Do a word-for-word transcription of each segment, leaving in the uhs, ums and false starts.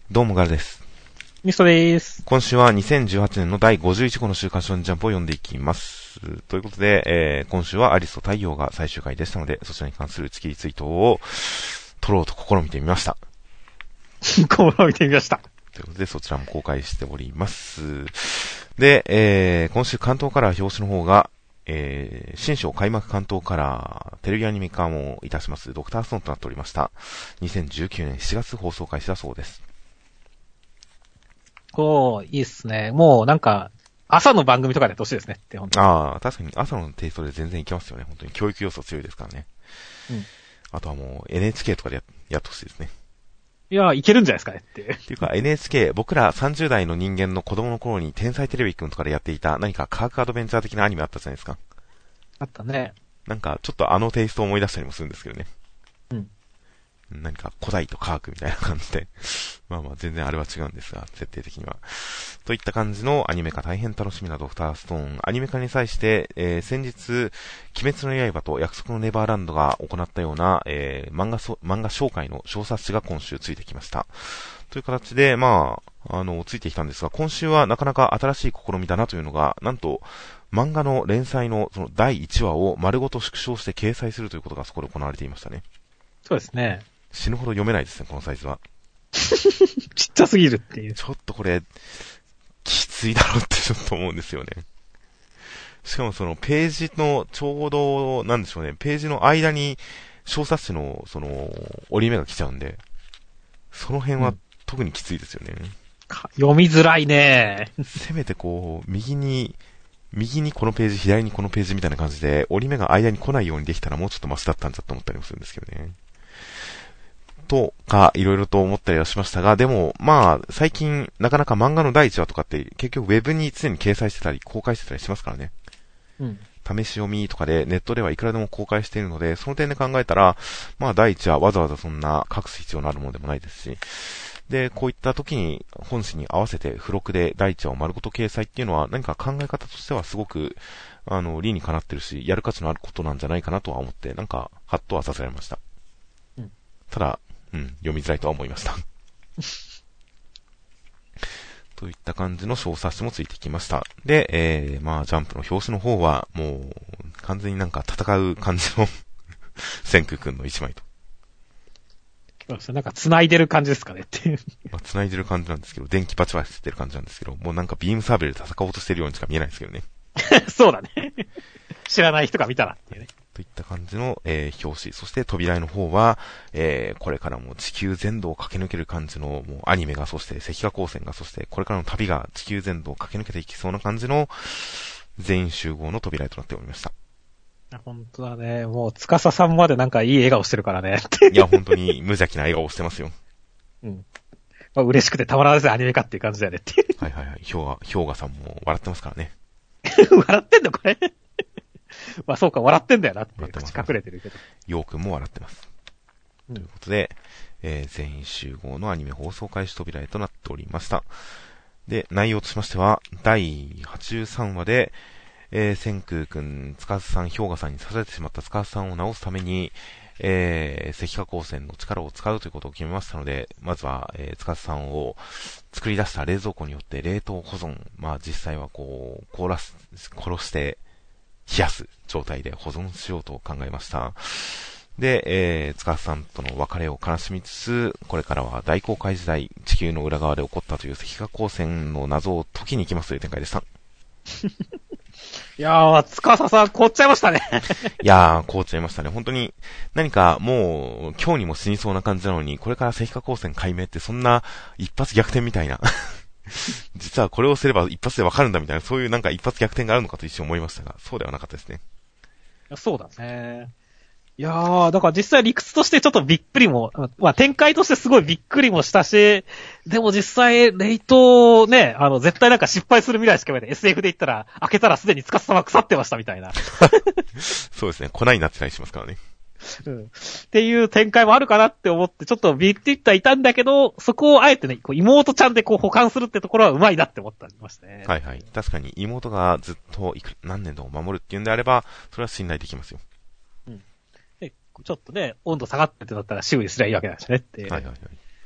どうもガルです。 ミストでーす。 今週はにせんじゅうはちねんのだいごじゅういち号の週刊少年ジャンプを読んでいきます。ということで、えー、今週はアリスと太陽が最終回でしたので、そちらに関する月リツイートを撮ろうと試みてみました。 試みてみました。 ということで、そちらも公開しております。で、えー、今週関東カラー表紙の方が、えー、新章開幕関東カラー、テレビアニメ化もいたします、ドクターストーンとなっておりました。にせんじゅうきゅうねんしちがつ放送開始だそうです。 おー、いいっすね。もうなんか、朝の番組とかでやってほしいですねって、本当に。 ああ、確かに朝のテイストで全然いけますよね。本当に教育要素強いですからね。 うん。 あとはもう エヌエイチケー とかで や, やってほしいですね。 いや、いけるんじゃないですかねって。 っていうか エヌエイチケー、僕らさんじゅう代の人間の子供の頃に天才テレビくんとかでやっていた何か科学アドベンチャー的なアニメあったじゃないですか。 あったね。 なんかちょっとあのテイストを思い出したりもするんですけどね。 うん。 何か古代と科学みたいな感じで。まあまあ全然あれは違うんですが、設定的には。といった感じのアニメ化大変楽しみなドクターストーン。アニメ化に際して、えー、先日、鬼滅の刃と約束のネバーランドが行ったような、えー、漫画そ、漫画紹介の小冊子が今週ついてきました。という形で、まあ、あの、ついてきたんですが、今週はなかなか新しい試みだなというのが、なんと、漫画の連載のそのだいいちわを丸ごと縮小して掲載するということがそこで行われていましたね。 そうですね。 死ぬほど読めないですね、このサイズは。 ちっちゃすぎるっていう。 ちょっとこれ、きついだろうってちょっと思うんですよね。しかもそのページのちょうど、なんでしょうね、ページの間に小冊子のその折り目が来ちゃうんで、その辺は特にきついですよね。うん、 読みづらいね。 せめてこう、右に、右にこのページ、左にこのページみたいな感じで、折り目が間に来ないようにできたらもうちょっとマシだったんだと思ったりもするんですけどね。とか、いろいろと思ったりはしましたが、でも、まあ、最近、なかなか漫画のだいいちわとかって、結局ウェブに常に掲載してたり、公開してたりしますからね。 うん。 試し読みとかで、ネットではいくらでも公開しているので、その点で考えたら、まあ、だいいちわわざわざそんな隠す必要のあるものでもないですし、で、こういった時に、本誌に合わせて付録でだいいちわを丸ごと掲載っていうのは、何か考え方としてはすごく、あの、理にかなってるし、やる価値のあることなんじゃないかなとは思って、なんか、ハッとはさせられました。 うん。 ただ、うん、読みづらいとは思いました。といった感じの小冊子もついてきました。で、えー、まあ、ジャンプの表紙の方は、もう、完全になんか戦う感じの、千空くんの一枚と。 そうですね。なんか繋いでる感じですかねっていう。 まあ、繋いでる感じなんですけど、電気バチバチしてる感じなんですけど、もうなんかビームサーベルで戦おうとしてるようにしか見えないですけどね。 そうだね。知らない人が見たらっていうね。 といった感じの、えー、表紙。そして扉絵の方は、えー、これからも地球全土を駆け抜ける感じの、もうアニメが、そして赤火光線が、そしてこれからの旅が地球全土を駆け抜けていきそうな感じの、全員集合の扉絵となっておりました。 本当だね。もう、つかささんまでなんかいい笑顔してるからね。 いや、本当に無邪気な笑顔をしてますよ。 うん。まあ、嬉しくてたまらずアニメ化っていう感じだよねっていう。 はいはいはい。ひょうが、ひょうがさんも笑ってますからね。 笑ってんのこれ。まあそうか、笑ってんだよなって。口隠れてるけど。 ようくんも笑ってます。うん、ということで、えー、全員集合のアニメ放送開始扉へとなっておりました。で、内容としましては、だいはちじゅうさんわで、えー、千空くん、つかずさん、ひょうがさんに刺されてしまったつかずさんを治すために、えー、赤火光線の力を使うということを決めましたので、まずは、えー、つかずさんを作り出した冷蔵庫によって冷凍保存、まあ実際はこう、凍らす、殺して、冷やす状態で保存しようと考えました。で、えー、つかずさんとの別れを悲しみつつ、これからは大航海時代、地球の裏側で起こったという赤火光線の謎を解きに行きますという展開でした。 いやー、つかささん、凍っちゃいましたね。 いやー、凍っちゃいましたね。本当に、何かもう、今日にも死にそうな感じなのに、これから赤火光線解明ってそんな一発逆転みたいな。実はこれをすれば一発でわかるんだみたいな、そういうなんか一発逆転があるのかと一瞬思いましたが、そうではなかったですね。 そうだね。いやー、だから実際理屈としてちょっとびっくりも、まあ展開としてすごいびっくりもしたし、でも実際、レイトね、あの、絶対なんか失敗する未来しか見えない。エスエフ で言ったら、開けたらすでにつかす様腐ってましたみたいな。 そうですね、粉になってたりしますからね。 うん。っていう展開もあるかなって思って、ちょっとビッていったいたんだけど、そこをあえてね、こう妹ちゃんでこう保管するってところはうまいなって思ったりましたね。 はいはい。確かに妹がずっといく何年でも守るっていうんであれば、それは信頼できますよ。 うん。で、ちょっとね、温度下がってってなったら修理すりゃいいわけだしねって。 はいはいはい。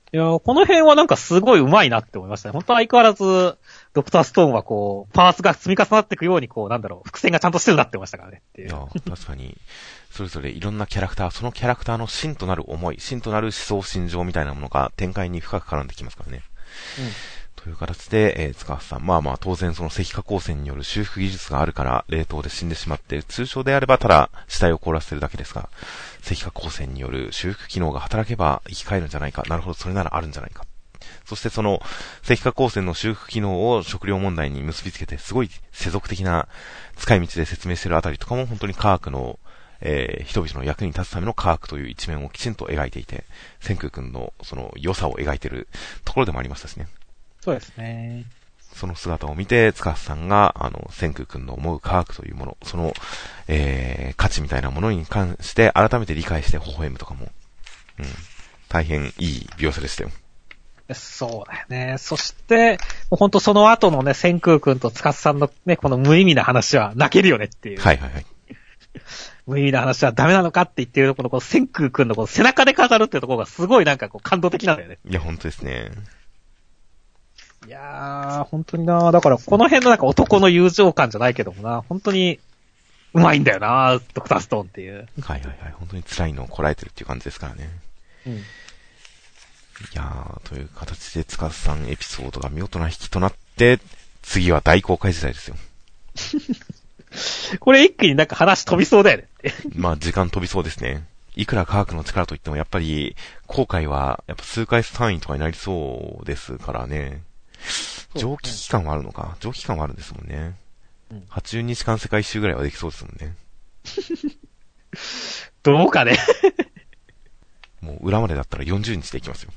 いやー、この辺はなんかすごい上手いなって思いましたね。本当は相変わらず、ドクターストーンはこう、パーツが積み重なっていくようにこう、なんだろう、伏線がちゃんとしてるなって思いましたからねっていう。 いや、確かに、それぞれいろんなキャラクター、そのキャラクターの芯となる思い、芯となる思想、心情みたいなものが展開に深く絡んできますからね。うん。という形で、えー、塚橋さん、まあまあ当然その石化光線による修復技術があるから冷凍で死んでしまって、通常であればただ死体を凍らせてるだけですが、石化光線による修復機能が働けば生き返るんじゃないか。なるほど、それならあるんじゃないか。そしてその石化光線の修復機能を食料問題に結びつけて、すごい世俗的な使い道で説明してるあたりとかも本当に科学の、えー、人々の役に立つための科学という一面をきちんと描いていて、千空君のその良さを描いてるところでもありましたしね。 そうですね。 その姿を見て、塚橋さんが、あの、千空君の思う科学というもの、その、えー、価値みたいなものに関して、改めて理解して微笑むとかも、うん、大変いい描写でしたよ。 そうだよね。そして、もうほんとその後のね、千空君と塚さんのね、この無意味な話は泣けるよねっていう。 はいはいはい。 無意味な話はダメなのかって言ってるところ、この千空君のこの背中で語るっていうところがすごいなんかこう感動的なんだよね。 いや、ほんとですね。 いやー、本当にな、だからこの辺のなんか男の友情感じゃないけどもな、本当にうまいんだよな、ドクターストーンっていう。 はいはいはい、本当に辛いのをこらえてるっていう感じですからね。うん。いやー、という形で塚さんエピソードが見事な引きとなって、次は大公開時代ですよ。 これ一気になんか話飛びそうだよねって。 まあ時間飛びそうですね。いくら科学の力といってもやっぱり、後悔はやっぱ数回単位とかになりそうですからね。蒸気期間はあるのか。蒸気期間はあるんですもんね。うん、はちじゅうにちかん世界一周ぐらいはできそうですもんね。 どうかね。 もう裏までだったらよんじゅうにちで行きますよ。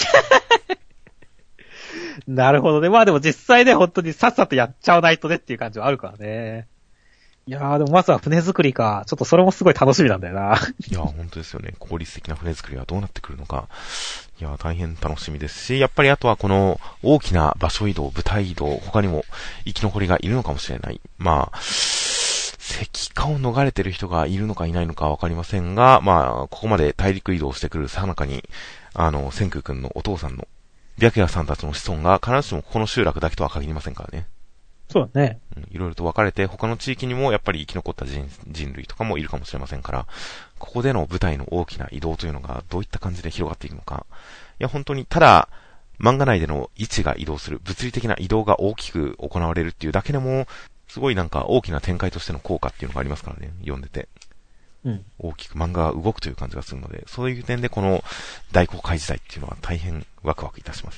なるほどね。まあでも実際ね、本当にさっさとやっちゃわないとねっていう感じはあるからね。いやーでもまずは船作りか。ちょっとそれもすごい楽しみなんだよな。 いやー本当ですよね。効率的な船作りはどうなってくるのか。いやー大変楽しみですし、やっぱりあとはこの大きな場所移動、部隊移動、他にも生き残りがいるのかもしれない。まあ、石化を逃れてる人がいるのかいないのかわかりませんが、まあ、ここまで大陸移動してくるさなかに、あの、千空君のお父さんの白夜さんたちの子孫が必ずしもここの集落だけとは限りませんからね。 そうだね。 うん、いろいろと分かれて、他の地域にもやっぱり生き残った 人, 人類とかもいるかもしれませんから、ここでの部隊の大きな移動というのがどういった感じで広がっていくのか。いや、本当に、ただ、漫画内での位置が移動する、物理的な移動が大きく行われるっていうだけでも、すごいなんか大きな展開としての効果っていうのがありますからね、読んでて。うん。大きく漫画が動くという感じがするので、そういう点でこの大公開時代っていうのは大変ワクワクいたします。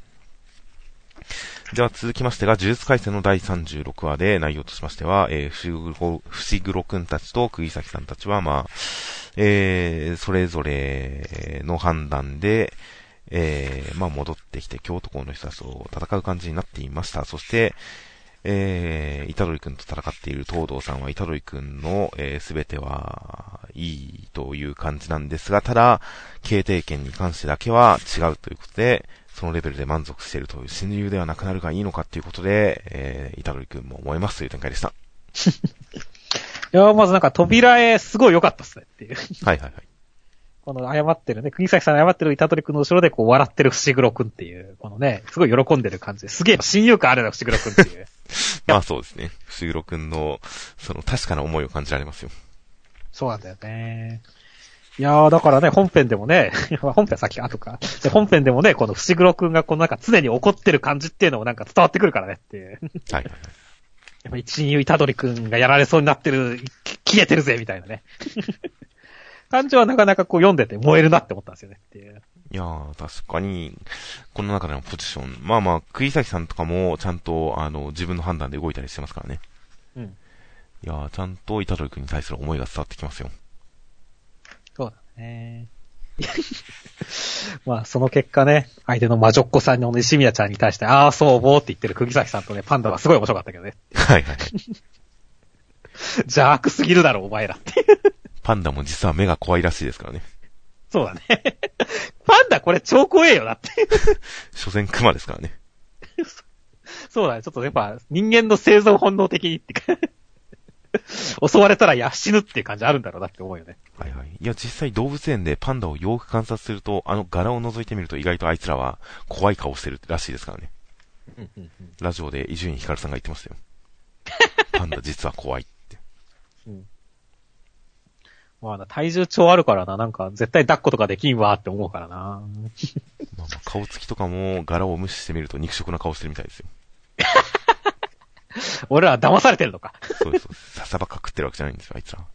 では続きましてが、呪術廻戦のだいさんじゅうろくわで内容としましては、えー、伏黒くんたちと釘崎さんたちは、まあ、えー、それぞれの判断で、えー、まあ戻ってきて京都校の人たちと戦う感じになっていました。そして、えー、虎杖くんと戦っている東堂さんは虎杖くんの、えー、すべてはいいという感じなんですが、ただ、経定権に関してだけは違うということで、そのレベルで満足しているという親友ではなくなるがいいのかということで、えー、虎杖くんも思いますという展開でした。 いや、まずなんか扉絵すごい良かったっすねっていう。 はいはいはい。この謝ってるね、釘崎さんが謝ってる虎杖くんの後ろでこう笑ってる伏黒くんっていう、このね、すごい喜んでる感じですげえ親友感あるな、伏黒くんっていう。 まあそうですね。伏黒くんの、その確かな思いを感じられますよ。 そうなんだよね。いやー、だからね、本編でもね、本編さっき後か。本編でもね、この伏黒くんがこのなんか常に怒ってる感じっていうのもなんか伝わってくるからねっていう。はいはいはい。やっぱり親友虎杖くんがやられそうになってる、消えてるぜみたいなね。感じはなかなかこう読んでて燃えるなって思ったんですよねっていう。 いやー、確かに、この中でのポジション、まあまあ、釘崎さんとかもちゃんと、あの、自分の判断で動いたりしてますからね。うん。いやー、ちゃんと虎杖くんに対する思いが伝わってきますよ。 そうだね。まあ、その結果ね、相手の魔女っ子さんの西宮ちゃんに対して、ああ、そうぼーって言ってる釘崎さんとね、パンダはすごい面白かったけどね。 はいはい。 邪悪すぎるだろ、お前らって。 パンダも実は目が怖いらしいですからね。 そうだね。パンダこれ超怖えよなって。 所詮クマですからね。 そうだね。ちょっとやっぱ人間の生存本能的にってか。 襲われたらいや死ぬっていう感じあるんだろうなって思うよね。 はいはい。いや、実際動物園でパンダをよく観察すると、あの柄を覗いてみると意外とあいつらは怖い顔してるらしいですからね。 うんうんうん、 ラジオで伊集院光さんが言ってましたよ。パンダ実は怖いって。 うん。まあ、体重超あるからな、なんか絶対抱っことかできんわって思うからな。まあまあ顔つきとかも柄を無視してみると肉食な顔してるみたいですよ。 俺らは騙されてるのか。 そうです、そうです。笹ばっか食ってるわけじゃないんですよ、あいつら。い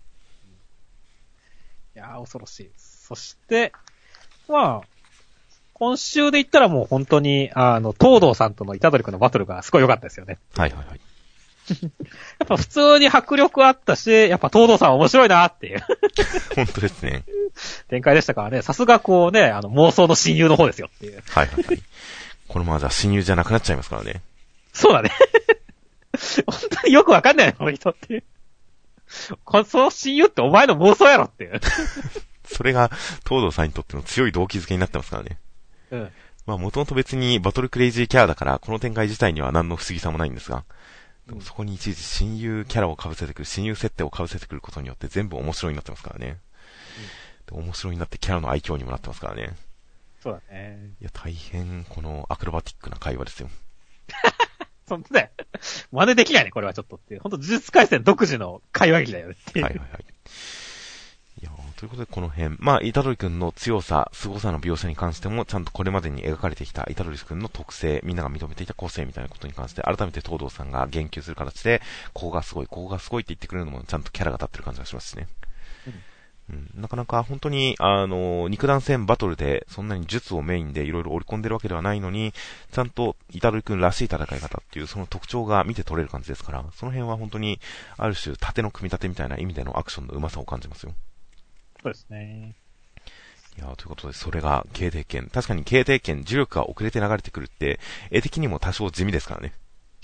やー、恐ろしい。そして、まあ、今週で言ったらもう本当に、あの、東堂さんとの虎杖君のバトルがすごい良かったですよね。 はいはいはい。 やっぱ普通に迫力あったし、やっぱ東堂さんは面白いなっていう。 本当ですね。 展開でしたからね、さすがこうね、あの、妄想の親友の方ですよっていう。 はいはいはい。このままじゃ親友じゃなくなっちゃいますからね。 そうだね。本当によくわかんないよ、この人っていう。こその親友ってお前の妄想やろっていう。 それが、東堂さんにとっての強い動機づけになってますからね。 うん。 まあ、もともと別にバトルクレイジーキャラだから、この展開自体には何の不思議さもないんですが、でもそこにいちいち親友キャラを被せてくる、親友設定を被せてくることによって全部面白いになってますからね。うん、で面白いになってキャラの愛嬌にもなってますからね。 そうだね。 いや、大変、このアクロバティックな会話ですよ。 そんとね、真似できないね、これはちょっとっていう。ほんと、呪術回戦独自の会話劇だよねっていう。 はいはいはい。いやということでこの辺、まあ、虎杖くんの強さ、凄さの描写に関しても、ちゃんとこれまでに描かれてきた虎杖くんの特性、みんなが認めていた個性みたいなことに関して、改めて東堂さんが言及する形で、ここがすごい、ここがすごいって言ってくれるのも、ちゃんとキャラが立ってる感じがしますしね。うん、うん、なかなか本当に、あの、肉弾戦バトルで、そんなに術をメインでいろいろ織り込んでるわけではないのに、ちゃんと虎杖くんらしい戦い方っていう、その特徴が見て取れる感じですから、その辺は本当に、ある種、盾の組み立てみたいな意味でのアクションの上手さを感じますよ。 そうですね。 いやー、ということで、それが、警笛剣。確かに警笛剣、重力が遅れて流れてくるって、絵的にも多少地味ですからね。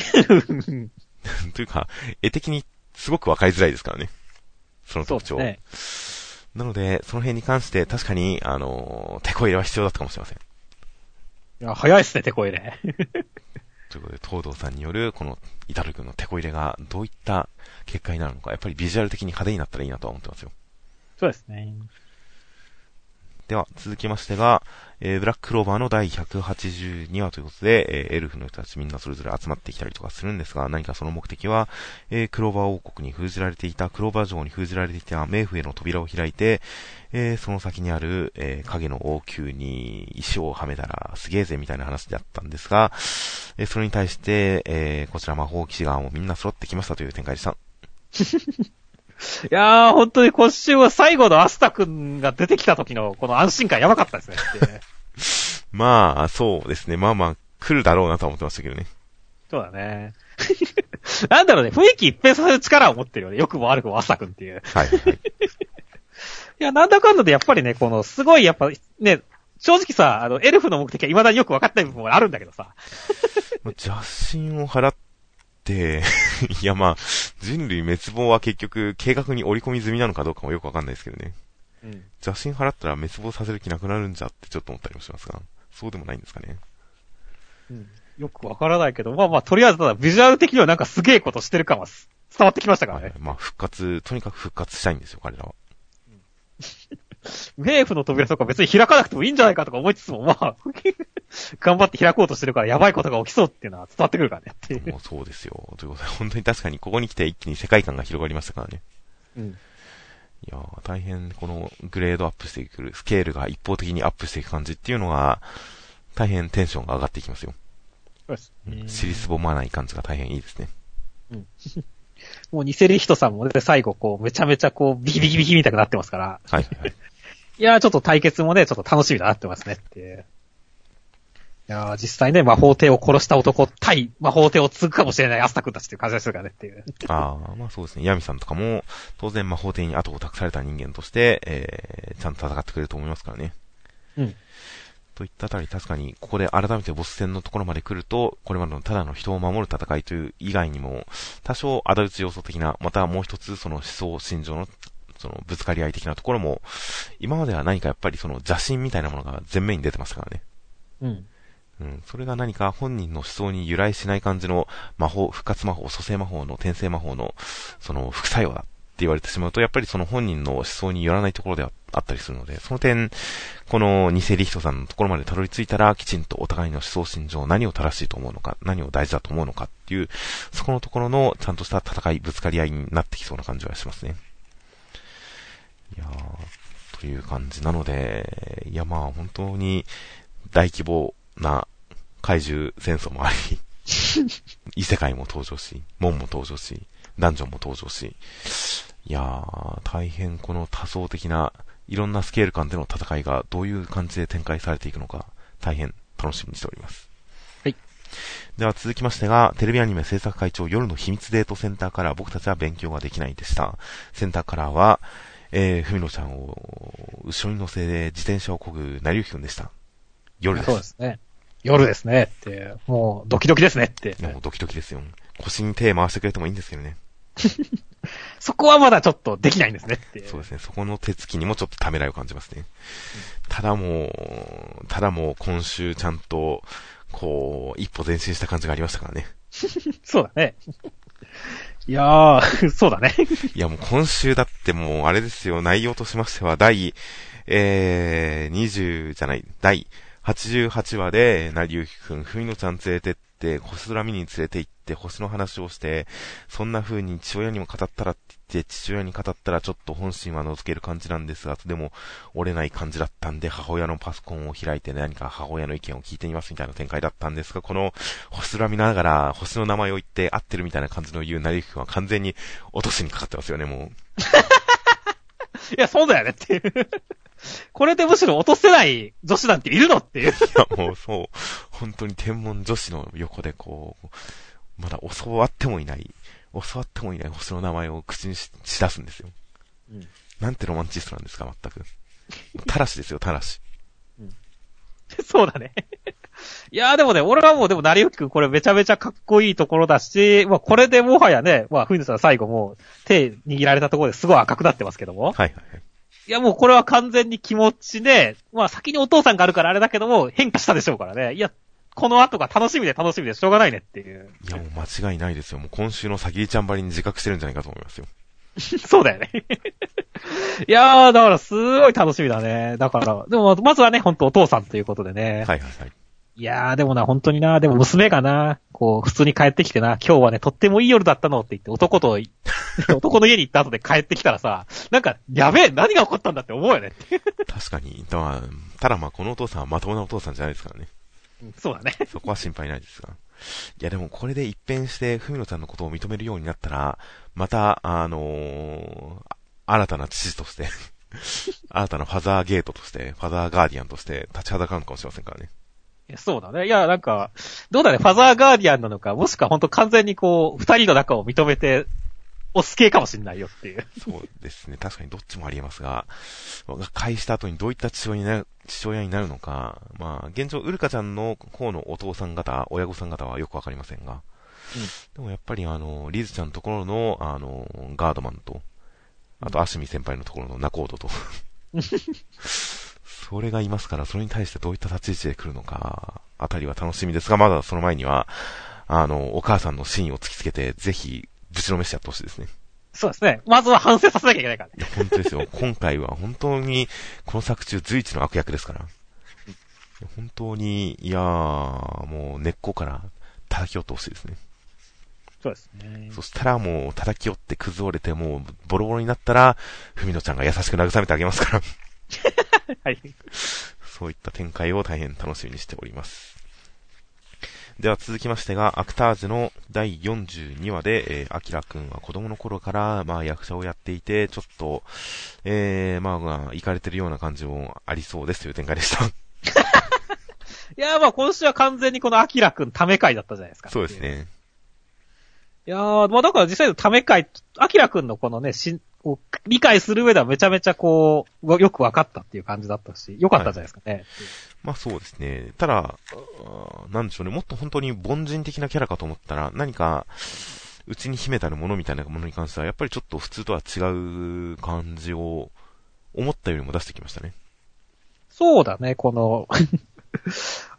というか、絵的にすごくわかりづらいですからね。その特徴。ね、なので、その辺に関して、確かに、あのー、手こ入れは必要だったかもしれません。 いや、早いっすね、手こ入れ。 ということで、東堂さんによる、この、イタル君の手こ入れが、どういった結果になるのか、やっぱりビジュアル的に派手になったらいいなとは思ってますよ。 そうですね。 では、続きましてが、えー、ブラッククローバーの第ひゃくはちじゅうにわということで、えー、エルフの人たちみんなそれぞれ集まってきたりとかするんですが、何かその目的は、えー、クローバー王国に封じられていた、クローバー城に封じられていた冥府への扉を開いて、えー、その先にある、えー、影の王宮に石をはめたらすげえぜみたいな話だったんですが、えー、それに対して、えー、こちら魔法騎士側もみんな揃ってきましたという展開でした。 いやー、本当に今週は最後のアスタ君が出てきた時のこの安心感やばかったですね。 まあ、そうですね。まあまあ、来るだろうなとは思ってましたけどね。 そうだね。なんだろうね、雰囲気一変させる力を持ってるよね。良くも悪くもアスタ君っていう。 はいはいはい。いや、なんだかんだでやっぱりね、この、すごいやっぱ、ね、正直さ、あの、エルフの目的は未だによく分かってない部分もあるんだけどさ。 邪神を払って、いやまあ、人類滅亡は結局計画に織り込み済みなのかどうかもよくわかんないですけどね。うん。邪神払ったら滅亡させる気なくなるんじゃってちょっと思ったりもしますが、そうでもないんですかね。 うん。よくわからないけど、まあまあ、とりあえずただビジュアル的にはなんかすげえことしてる感は伝わってきましたからね。はい、 まあ復活、とにかく復活したいんですよ、彼らは。 ウェーフの扉とか別に開かなくてもいいんじゃないかとか思いつつも、まあ、頑張って開こうとしてるからやばいことが起きそうっていうのは伝わってくるからねっていう。 もうそうですよ。ということで、本当に確かにここに来て一気に世界観が広がりましたからね。うん。いやー、大変このグレードアップしていく、スケールが一方的にアップしていく感じっていうのが、大変テンションが上がっていきますよ。 そうです。 うん、尻すぼまない感じが大変いいですね。 うん。もうニセリヒトさんもね、最後こう、めちゃめちゃこう、ビキビキビキみたくなってますから。 はいはいはい。 いやー、ちょっと対決もね、ちょっと楽しみだなってますねっていう。いやー、実際ね、魔法帝を殺した男対魔法帝を継ぐかもしれないアスタ君たちっていう感じがするからねっていう。 ああ、まあそうですね。ヤミさんとかも、当然魔法帝に後を託された人間として、えー、ちゃんと戦ってくれると思いますからね。うん。といったあたり、確かに、ここで改めてボス戦のところまで来ると、これまでのただの人を守る戦いという以外にも、多少仇討ち要素的な、またもう一つその思想、心情の、そのぶつかり合い的なところも、今までは何かやっぱりその邪神みたいなものが前面に出てましたからね。うん。 うん。それが何か本人の思想に由来しない感じの魔法、復活魔法、蘇生魔法の転生魔法の、その副作用だって言われてしまうと、やっぱりその本人の思想によらないところではあったりするので、その点、この偽リヒトさんのところまでたどり着いたら、きちんとお互いの思想心情、何を正しいと思うのか、何を大事だと思うのかっていう、そこのところのちゃんとした戦い、ぶつかり合いになってきそうな感じはしますね。いやー、という感じなので、いやまあ本当に大規模な怪獣戦争もあり、異世界も登場し、門も登場し、ダンジョンも登場し、いやー、大変この多層的ないろんなスケール感での戦いがどういう感じで展開されていくのか、大変楽しみにしております。 はい。 では続きましてが、テレビアニメ制作会長夜の秘密デートセンターカラー、僕たちは勉強ができないでした。センターカラーは、えー、ふみのちゃんを後ろに乗せて自転車を漕ぐ成幸くんでした。夜です。 そうですね。夜ですねって、もうドキドキですねって。 もうドキドキですよ。腰に手回してくれてもいいんですけどね。 そこはまだちょっとできないんですねって。 そうですね。そこの手つきにもちょっとためらいを感じますね。うん、ただもう、ただもう今週ちゃんと、こう、一歩前進した感じがありましたからね。 そうだね。いやー、そうだね。 いやもう今週だってもうあれですよ、内容としましては、第、えー、にじゅうじゃない、第はちじゅうはちわで、成幸くん、ふみのちゃん連れてって、星空見に連れて行って、星の話をして、そんな風に父親にも語ったらって言って、父親に語ったらちょっと本心は覗ける感じなんですが、でも折れない感じだったんで、母親のパソコンを開いて何か母親の意見を聞いてみますみたいな展開だったんですが、この星空見ながら星の名前を言って合ってるみたいな感じの言う成幸くんは完全に落としにかかってますよね、もう。 いや、そうだよねっていう。これでむしろ落とせない女子なんているのっていう。いや、もうそう。本当に天文女子の横でこう、まだ教わってもいない、教わってもいない星の名前を口に し, し出すんですよ。うん。なんてロマンチストなんですか、全く。たらしですよ、たらし。 うん。そうだね。いやーでもね、俺はもうでも成幸くんこれめちゃめちゃかっこいいところだし、まあこれでもはやね、まあふみのさん最後もう手握られたところですごい赤くなってますけども。 はいはいはい。 いやもうこれは完全に気持ちで、まあ先にお父さんがあるからあれだけども変化したでしょうからね。いや、この後が楽しみで楽しみでしょうがないねっていう。 いやもう間違いないですよ。もう今週のさぎりちゃんばりに自覚してるんじゃないかと思いますよ。 そうだよね。いやー、だからすごい楽しみだね。だから、でもまずはね、ほんとお父さんということでね。 はいはいはい。 いやー、でもな、本当にな、でも娘がな、こう、普通に帰ってきてな、今日はね、とってもいい夜だったのって言って、男と、男の家に行った後で帰ってきたらさ、なんか、やべえ、何が起こったんだって思うよね。 確かに。だまあ、ただまあ、このお父さんはまともなお父さんじゃないですからね。 そうだね。 そこは心配ないですが。いやでもこれで一変して、ふみのちゃんのことを認めるようになったら、また、あのー、新たな父として、新たなファザーゲートとして、ファザーガーディアンとして立ちはだかるのかもしれませんからね。 そうだね。いや、なんか、どうだね、ファザーガーディアンなのか、もしくは本当完全にこう、二人の仲を認めて、押す系かもしんないよっていう。 そうですね。確かにどっちもありえますが、返した後にどういった父親になる、父親になるのか、まあ、現状、ウルカちゃんの方のお父さん方、親御さん方はよくわかりませんが、うん、でもやっぱりあの、リズちゃんのところの、あの、ガードマンと、あと、アシミ先輩のところのナコードと、それがいますから、それに対してどういった立ち位置で来るのか、あたりは楽しみですが、まだその前には、あの、お母さんの真意を突きつけて、ぜひ、ぶちのめしてやってほしいですね。 そうですね。まずは反省させなきゃいけないからね。 いや、本当ですよ。今回は本当に、この作中随一の悪役ですから。本当に、いやー、もう根っこから叩き折ってほしいですね。 そうですね。 そしたらもう叩き折って崩折れて、もうボロボロになったら、ふみのちゃんが優しく慰めてあげますから。 はい。 そういった展開を大変楽しみにしております。では続きましてが、アクタージュのだいよんじゅうにわで、えー、アキラくんは子供の頃から、まあ役者をやっていて、ちょっと、えー、まあまあ、イかれてるような感じもありそうですという展開でした。いやーまあ今週は完全にこのアキラくんため会だったじゃないですか。 そうですね。 いやー、まあだから実際のため会、アキラくんのこのね、しこう理解する上ではめちゃめちゃこう、よく分かったっていう感じだったし、よかったんじゃないですかね。はい、 まあそうですね。ただ、なんでしょうね、もっと本当に凡人的なキャラかと思ったら、何か、うちに秘めたるものみたいなものに関しては、やっぱりちょっと普通とは違う感じを、思ったよりも出してきましたね。 そうだね、この、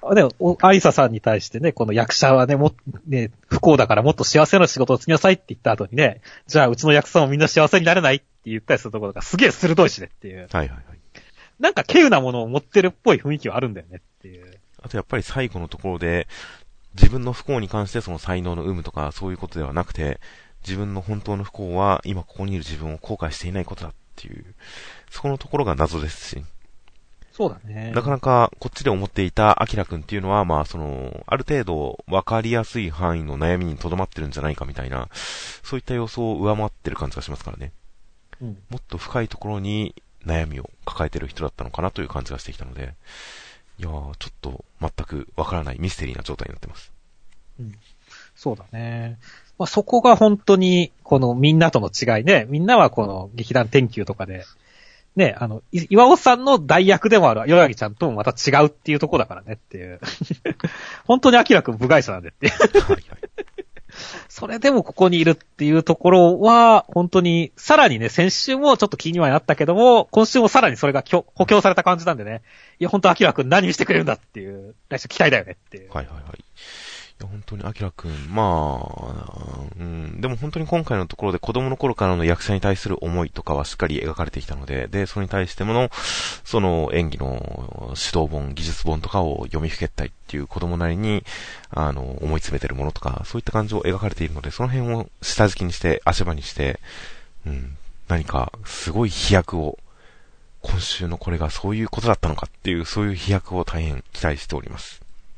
ね、アリサさんに対してね、この役者はね、も、ね、不幸だからもっと幸せな仕事を継ぎなさいって言った後にね、じゃあうちの役者もみんな幸せになれないって言ったりするところがすげえ鋭いしねっていう。 はいはいはい。 なんか稀有なものを持ってるっぽい雰囲気はあるんだよねっていう。 あとやっぱり最後のところで、自分の不幸に関してその才能の有無とかそういうことではなくて、自分の本当の不幸は今ここにいる自分を後悔していないことだっていう、そこのところが謎ですし。 そうだね。 なかなかこっちで思っていたアキラくんっていうのは、まあその、ある程度分かりやすい範囲の悩みに留まってるんじゃないかみたいな、そういった予想を上回ってる感じがしますからね。うん、もっと深いところに悩みを抱えてる人だったのかなという感じがしてきたので、いやー、ちょっと全く分からないミステリーな状態になってます。 うん。そうだね。まあ、そこが本当に、このみんなとの違いね、みんなはこの劇団天球とかで、ね、あの、岩尾さんの代役でもあるヨヤギちゃんともまた違うっていうところだからねっていう。本当にアキラくん部外者なんでっていう。はいはい。それでもここにいるっていうところは、本当に、さらにね、先週もちょっと気にはなったけども、今週もさらにそれが補強された感じなんでね。いや、本当アキラくん何見せてくれるんだっていう、来週期待だよねっていう。 はいはいはい。いや本当にアキラくん、まあ、うん、でも本当に今回のところで子供の頃からの役者に対する思いとかはしっかり描かれてきたので、で、それに対してもの、その演技の指導本、技術本とかを読みふけったいっていう子供なりに、あの、思い詰めてるものとか、そういった感じを描かれているので、その辺を下敷きにして、足場にして、うん、何かすごい飛躍を、今週のこれがそういうことだったのかっていう、そういう飛躍を大変期待しております。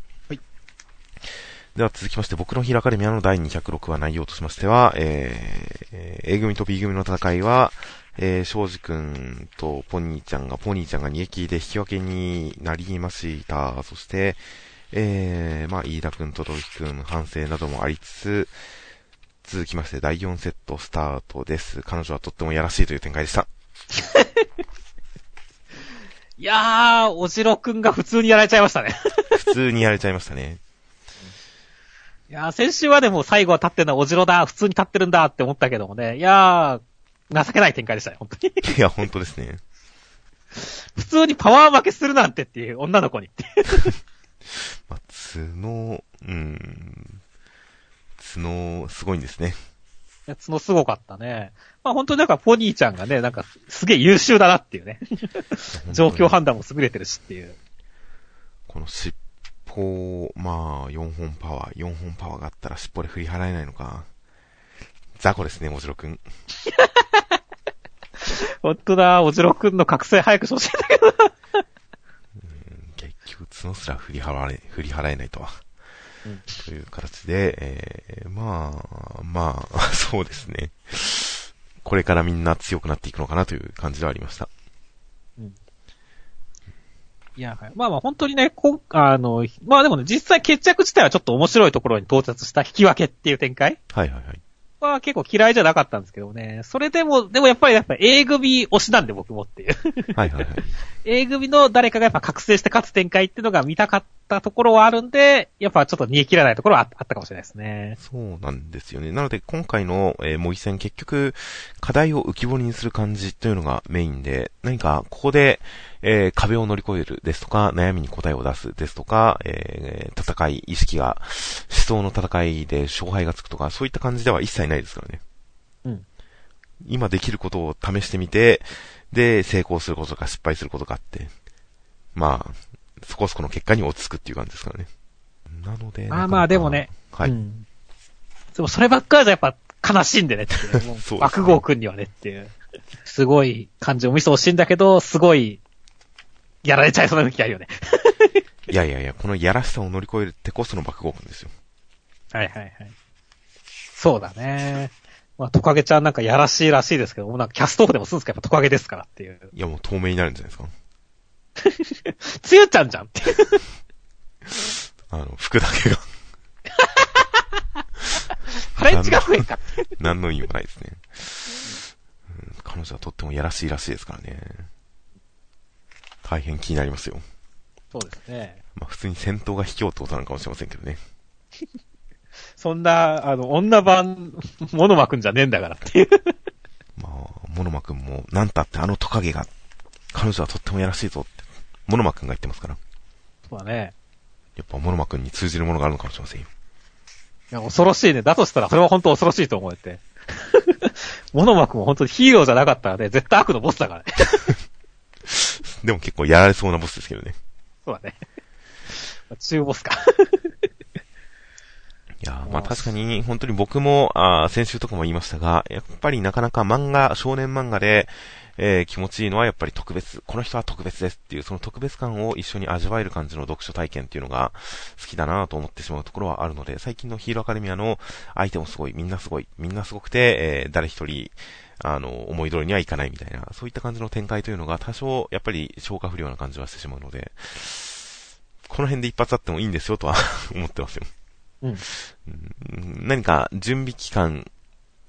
では続きまして、僕のヒーローアカデミアのだいにひゃくろくわ内容としましては、えー、A 組と B 組の戦いは、えー、庄司くんとポニーちゃんが、ポニーちゃんが逃げ切りで引き分けになりました。そして、えー、まあ、飯田くんと土井くん、反省などもありつつ、続きましてだいよんセットスタートです。彼女はとってもやらしいという展開でした。 いやー、おじろくんが普通にやられちゃいましたね。 普通にやられちゃいましたね。 いやー、先週はでも最後は立ってるのはおじろだ、普通に立ってるんだって思ったけどもね。いやー、情けない展開でしたね、本当に。 いや、本当ですね。 普通にパワー負けするなんてっていう女の子にって。 まあ、角、うん、角、すごいんですね。 いや、角すごかったね。まあ本当になんかポニーちゃんがね、なんかすげえ優秀だなっていうね。状況判断も優れてるしっていう。 この尻尾、まあ、よんほんパワー、よんほんパワーがあったら尻尾で振り払えないのか。雑魚ですね、おじろくん。 ほんとだ、おじろくんの覚醒早くしてほしいんだけど。 うん結局、角すら振り払え、振り払えないとは。うん、という形で、えー、まあ、まあ、そうですね。これからみんな強くなっていくのかなという感じではありました。うん、 いや、まあまあ本当にね、こあの、まあでもね、実際決着自体はちょっと面白いところに到達した引き分けっていう展開はいはいはい。 は結構嫌いじゃなかったんですけどね。それでも、でもやっぱりやっぱ A 組推しなんで僕もっていう。 はいはいはい。 A 組の誰かがやっぱ覚醒して勝つ展開っていうのが見たかったところはあるんで、やっぱちょっと逃げ切らないところはあったかもしれないですね。 そうなんですよね。なので今回の、えー、模擬戦結局課題を浮き彫りにする感じというのがメインで、何かここで、えー、壁を乗り越えるですとか、悩みに答えを出すですとか、えー、戦い、意識が、思想の戦いで勝敗がつくとか、そういった感じでは一切ないですからね。うん。今できることを試してみて、で、成功することか失敗することかって、まあ、そこそこの結果に落ち着くっていう感じですからね。なので。 まあまあでもね。 はい。 うん、でもそればっかりじゃやっぱ悲しいんでねっていう。もうそうですね。爆豪くんにはねっていう。すごい感じを見せてほしいんだけど、すごい、やられちゃいそうな雰囲気あるよね。 いやいやいや、このやらしさを乗り越えるってこその爆豪くんですよ。 はいはいはい。そうだね。まあ、トカゲちゃんなんかやらしいらしいですけども、なんかキャストオフでもするんですか、やっぱトカゲですからっていう。 いやもう透明になるんじゃないですか。 つゆちゃんじゃんっていう。 あの、服だけが。 フレンチ学園か。 何の意味もないですね、うん。彼女はとってもやらしいらしいですからね。大変気になりますよ。 そうですね。 まあ普通に戦闘が卑怯ってことなのかもしれませんけどね。 そんな、あの、女版、モノマくんじゃねえんだからっていう。 まあ、モノマくんも、なんたってあのトカゲが、彼女はとってもやらしいぞって、モノマくんが言ってますから。 そうだね。 やっぱモノマ君に通じるものがあるのかもしれませんよ。 いや、恐ろしいね。だとしたら、それは本当恐ろしいと思えて。モノマ君も本当にヒーローじゃなかったらね、絶対悪のボスだからね。 でも結構やられそうなボスですけどね。 そうだね。中ボスか。 いや、まあ確かに、本当に僕も、あ先週とかも言いましたが、やっぱりなかなか漫画、少年漫画で、えー、気持ちいいのはやっぱり特別、この人は特別ですっていう、その特別感を一緒に味わえる感じの読書体験っていうのが好きだなと思ってしまうところはあるので、最近のヒーローアカデミアの相手もすごい、みんなすごい、みんなすごくて、えー、誰一人、あの、思い通りにはいかないみたいな、そういった感じの展開というのが多少、やっぱり消化不良な感じはしてしまうので、この辺で一発あってもいいんですよとは思ってますよ。 うん、 何か準備期間、うん、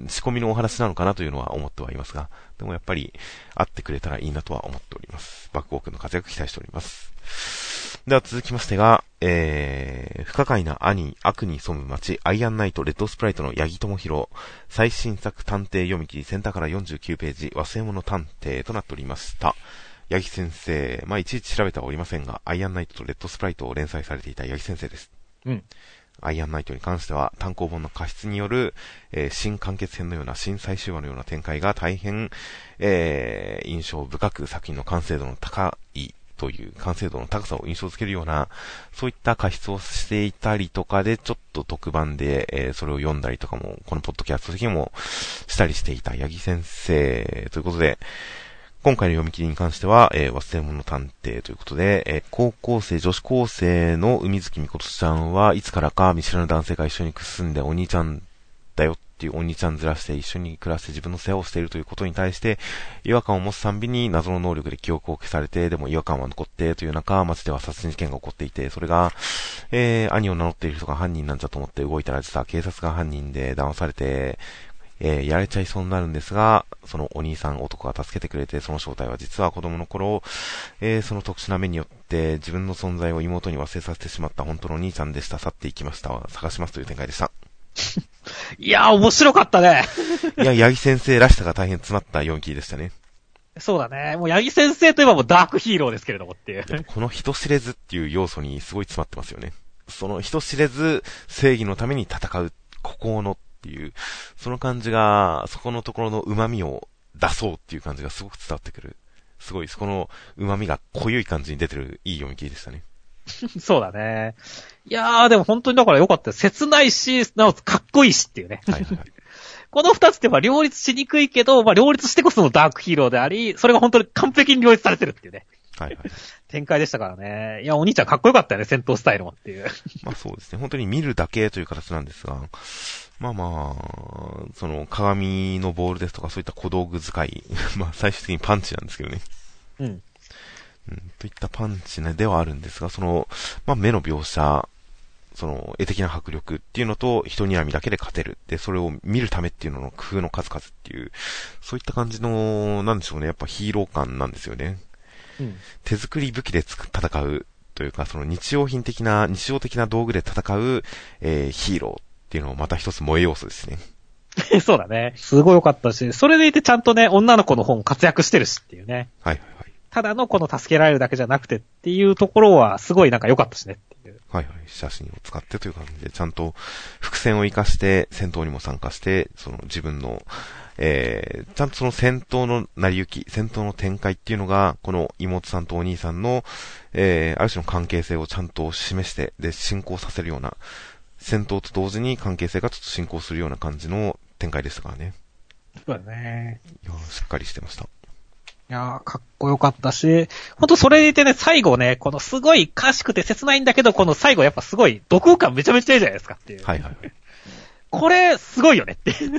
仕込みのお話なのかなというのは思ってはいますが、でもやっぱり会ってくれたらいいなとは思っております。バックウォークの活躍期待しております。では続きましてが、えー、不可解な兄、悪に潜む街、アイアンナイト、レッドスプライトの八木智弘、最新作探偵読み切り、センターからよんじゅうきゅうページ、忘れ物探偵となっておりました。八木先生、まあいちいち調べてはおりませんが、アイアンナイトとレッドスプライトを連載されていた八木先生です。 うん。 アイアンナイトに関しては単行本の過失による、えー、新完結編のような新最終話のような展開が大変、えー、印象深く作品の完成度の高いという完成度の高さを印象づけるようなそういった過失をしていたりとかでちょっと特番で、えー、それを読んだりとかもこのポッドキャスト的にもしたりしていた八木先生ということで今回の読み切りに関しては、えー、忘れ物探偵ということで、えー、高校生、女子高生の海月みことちゃんはいつからか見知らぬ男性が一緒に住んでお兄ちゃんだよっていうお兄ちゃんずらして一緒に暮らして自分の世話をしているということに対して違和感を持つたんびに謎の能力で記憶を消されてでも違和感は残ってという中、街では殺人事件が起こっていてそれが、えー、兄を名乗っている人が犯人なんじゃと思って動いたら実は警察が犯人で騙されてえー、やられちゃいそうになるんですが、そのお兄さん男が助けてくれて、その正体は実は子供の頃、えー、その特殊な目によって自分の存在を妹に忘れさせてしまった本当のお兄ちゃんでした。去っていきました。探しますという展開でした。 いやー、面白かったね。 いや、八木先生らしさが大変詰まった読み切りでしたね。 そうだね。もう八木先生といえばもうダークヒーローですけれどもっていう。 この人知れずっていう要素にすごい詰まってますよね。その人知れず正義のために戦う孤高のっていう、その感じが、そこのところの旨味を出そうっていう感じがすごく伝わってくる。すごい、そこの旨味が濃ゆい感じに出てる、いい読み切りでしたね。 そうだね。いやー、でも本当にだから良かったよ。切ないし、なおかっこいいしっていうね。はいはいはい、この二つってまあ両立しにくいけど、まあ両立してこそのダークヒーローであり、それが本当に完璧に両立されてるっていうね。はいはい。展開でしたからね。いや、お兄ちゃんかっこよかったよね、戦闘スタイルもっていう。 まあそうですね。本当に見るだけという形なんですが、まあまあ、その鏡のボールですとかそういった小道具使い、まあ最終的にパンチなんですけどね。うん。うん、といったパンチね、ではあるんですが、その、まあ目の描写、その絵的な迫力っていうのと人睨みだけで勝てる。で、それを見るためっていうのの工夫の数々っていう、そういった感じの、なんでしょうね、やっぱヒーロー感なんですよね。うん、手作り武器で戦うというか、その日用品的な、日常的な道具で戦う、えー、ヒーローっていうのもまた一つ萌え要素ですね。 そうだね。すごい良かったし、それでいてちゃんとね、女の子の方活躍してるしっていうね。はいはいはい。ただのこの助けられるだけじゃなくてっていうところはすごいなんか良かったしねっていう。はいはい。 写真を使ってという感じで、ちゃんと伏線を生かして戦闘にも参加して、その自分の、えー、ちゃんとその戦闘の成り行き、戦闘の展開っていうのが、この妹さんとお兄さんの、えー、ある種の関係性をちゃんと示して、で、進行させるような、戦闘と同時に関係性がちょっと進行するような感じの展開でしたからね。 そうだね。 いやー、しっかりしてました。いやー、かっこよかったし、ほんとそれでいてね、最後ね、このすごい悲しくて切ないんだけど、この最後やっぱすごい、読後感めちゃめちゃいいじゃないですかっていう。はいはいはい。これ、すごいよねっていう。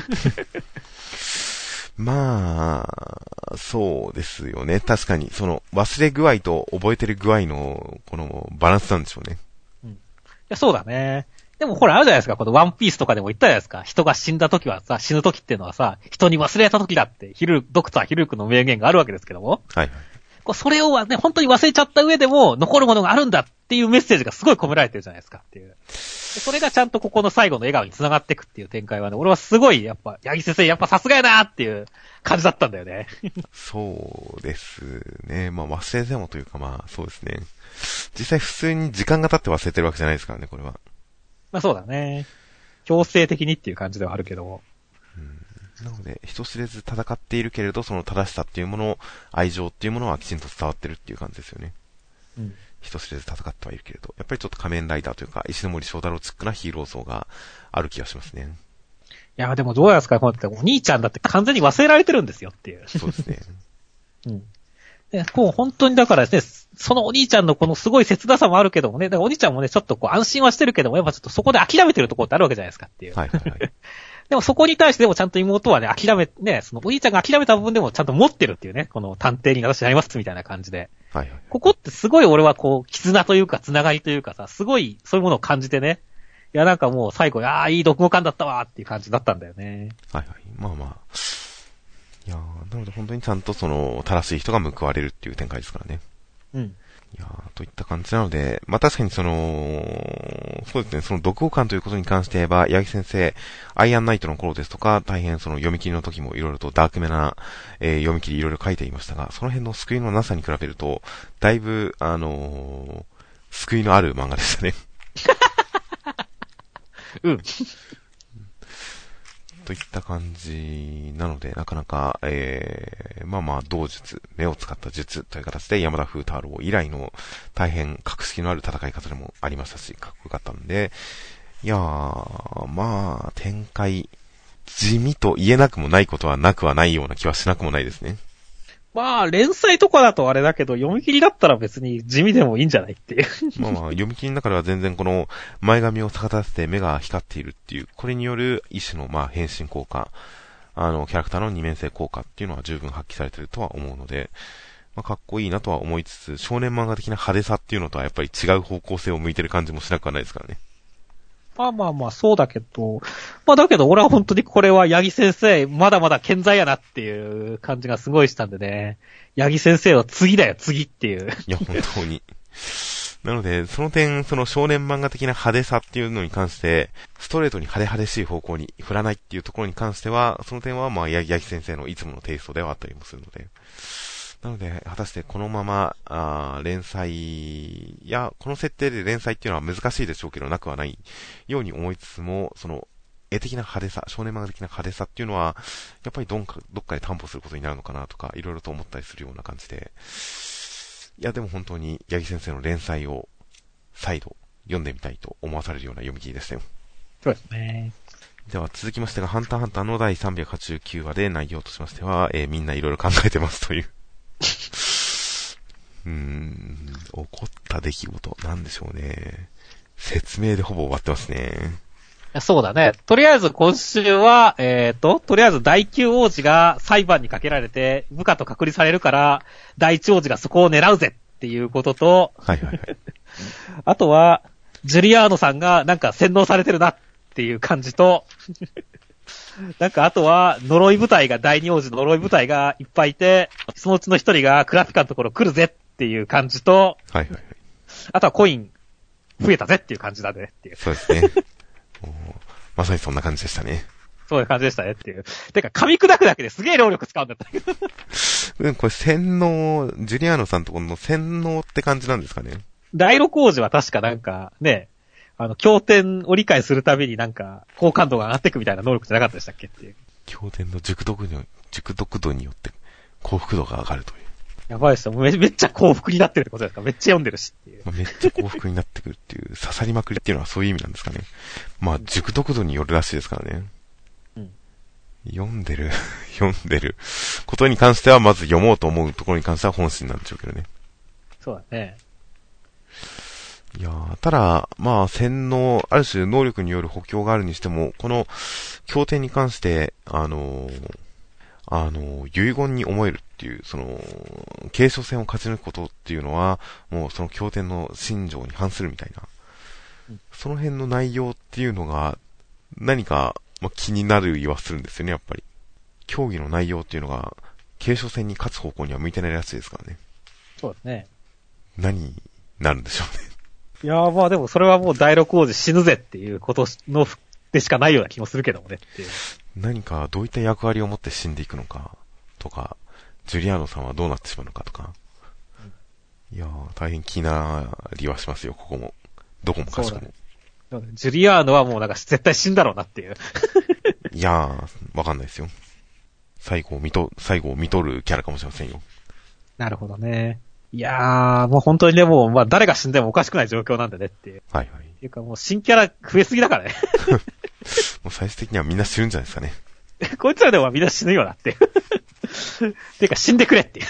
まあ、そうですよね。確かに、その、忘れ具合と覚えてる具合の、この、バランスなんでしょうね。 うん。いや、そうだね。でもほら、あるじゃないですか。このワンピースとかでも言ったじゃないですか。人が死んだ時はさ、死ぬ時っていうのはさ、人に忘れた時だって、ヒル、ドクターヒルクの名言があるわけですけども。はい。こうそれをね、本当に忘れちゃった上でも、残るものがあるんだっていうメッセージがすごい込められてるじゃないですかっていう。 それがちゃんとここの最後の笑顔に繋がってくっていう展開はね、俺はすごい、やっぱ、八木先生、やっぱさすがやなーっていう感じだったんだよね。 そうですね。まあ、忘れてもというか、まあ、そうですね。実際普通に時間が経って忘れてるわけじゃないですからね、これは。 まあそうだね。強制的にっていう感じではあるけども。 うん、なので、人知れず戦っているけれど、その正しさっていうもの、愛情っていうものはきちんと伝わってるっていう感じですよね。 うん。 人知れず戦ってはいるけれど、やっぱりちょっと仮面ライダーというか、石森章太郎チックなヒーロー像がある気がしますね。 いや、でもどうやすか、こうやってお兄ちゃんだって完全に忘れられてるんですよっていう。 そうですね。 うん。で、こう本当にだからですね、そのお兄ちゃんのこのすごい切なさもあるけどもね、だからお兄ちゃんもね、ちょっとこう安心はしてるけども、やっぱちょっとそこで諦めてるところってあるわけじゃないですかっていう。 はいはいはい。 でもそこに対してでもちゃんと妹はね、諦め、ね、そのお兄ちゃんが諦めた部分でもちゃんと持ってるっていうね、この探偵に私なりますみたいな感じで。 はいはい。 ここってすごい俺はこう、絆というか、つながりというかさ、すごいそういうものを感じてね。いやなんかもう最後、ああ、いい読後感だったわーっていう感じだったんだよね。 はいはい。まあまあ。いやー、なので本当にちゃんとその、正しい人が報われるっていう展開ですからね。 うん。 いやー、といった感じなので、まあ確かにその、そうですね、その読後感ということに関して言えば、八木先生、アイアンナイトの頃ですとか、大変その読み切りの時もいろいろとダークめな、えー、読み切りいろいろ書いていましたが、その辺の救いのなさに比べると、だいぶ、あのー、救いのある漫画でしたね。 うん。 といった感じなので、なかなか、えー、まあまあ、同術、目を使った術という形で山田風太郎以来の大変格式のある戦い方でもありましたし、かっこよかったんで、いやー、まあ、展開、地味と言えなくもないことはなくはないような気はしなくもないですね。 まあ、連載とかだとあれだけど、読み切りだったら別に地味でもいいんじゃないっていう。 まあまあ、読み切りの中では全然この前髪を逆立てて目が光っているっていう、これによる一種のまあ変身効果、あの、キャラクターの二面性効果っていうのは十分発揮されているとは思うので、まあかっこいいなとは思いつつ、少年漫画的な派手さっていうのとはやっぱり違う方向性を向いてる感じもしなくはないですからね。 まあまあまあ、そうだけど、まあだけど俺は本当にこれは八木先生、まだまだ健在やなっていう感じがすごいしたんでね。八木先生は次だよ、次っていう。 いや、本当に。なので、その点、その少年漫画的な派手さっていうのに関して、ストレートに派手派手しい方向に振らないっていうところに関しては、その点はまあ、八木先生のいつものテイストではあったりもするので。なので、果たしてこのまま、あ連載や、この設定で連載っていうのは難しいでしょうけど、なくはないように思いつつも、その、絵的な派手さ、少年漫画的な派手さっていうのは、やっぱりどんか、どっかで担保することになるのかなとか、いろいろと思ったりするような感じで、いや、でも本当に、八木先生の連載を、再度、読んでみたいと思わされるような読み切りでしたよ。 そうですね。 では続きましてが、ハンターハンターのだいさんびゃくはちじゅうきゅうわで内容としましては、えー、みんないろいろ考えてますという。うーん、起こった出来事、なんでしょうね。説明でほぼ終わってますね。 そうだね。とりあえず今週は、えっと、とりあえず第九王子が裁判にかけられて、部下と隔離されるから、第一王子がそこを狙うぜっていうことと、 はいはいはい。 あとは、ジュリアーノさんがなんか洗脳されてるなっていう感じと、なんかあとは、呪い部隊が、第二王子の呪い部隊がいっぱいいて、そのうちの一人がクラピカのところ来るぜっていう感じと、 はいはいはい。 あとはコイン増えたぜっていう感じだねっていう。 そうですね。まさにそんな感じでしたね。 そういう感じでしたねっていう。てか、噛み砕くだけですげえ労力使うんだったけど。 うん、これ洗脳、ジュリアーノさんとこの洗脳って感じなんですかね。 第六王子は確かなんか、ね、あの、経典を理解するたびになんか、好感度が上がっていくみたいな能力じゃなかったでしたっけっていう。 経典の熟読に、熟読度によって幸福度が上がるという。 やばいですよ。め、めっちゃ幸福になってるってことですか？めっちゃ読んでるしっていう。 まあ、めっちゃ幸福になってくるっていう、刺さりまくりっていうのはそういう意味なんですかね。まあ、熟読度によるらしいですからね。うん。読んでる、読んでることに関しては、まず読もうと思うところに関しては本心なんでしょうけどね。 そうだね。 いやー、ただ、まあ、洗脳、ある種能力による補強があるにしても、この経典に関して、あのー、あのー、遺言に思えるっていう、その、継承戦を勝ち抜くことっていうのは、もうその経典の信条に反するみたいな、うん、その辺の内容っていうのが、何か、まあ、気になる気はするんですよね、やっぱり。競技の内容っていうのが、継承戦に勝つ方向には向いてないらしいですからね。 そうですね。 何になるんでしょうね。 いやーまあでもそれはもうだいろく王子死ぬぜっていうことのでしかないような気もするけどもねっていう。 何かどういった役割を持って死んでいくのかとか、ジュリアーノさんはどうなってしまうのかとか。うん、いやー大変気になりはしますよ、ここも。どこもかしこも。 そうだね。ジュリアーノはもうなんか絶対死んだろうなっていう。 いやー、わかんないですよ。最後を見と、最後を見とるキャラかもしれませんよ。なるほどね。いやー、もう本当にでも、まあ誰が死んでもおかしくない状況なんだねっていう。 はいはい。 っていうかもう新キャラ増えすぎだからね。 もう最終的にはみんな死ぬんじゃないですかね。 こいつらでもみんな死ぬよなっていう。っていうか死んでくれっていう。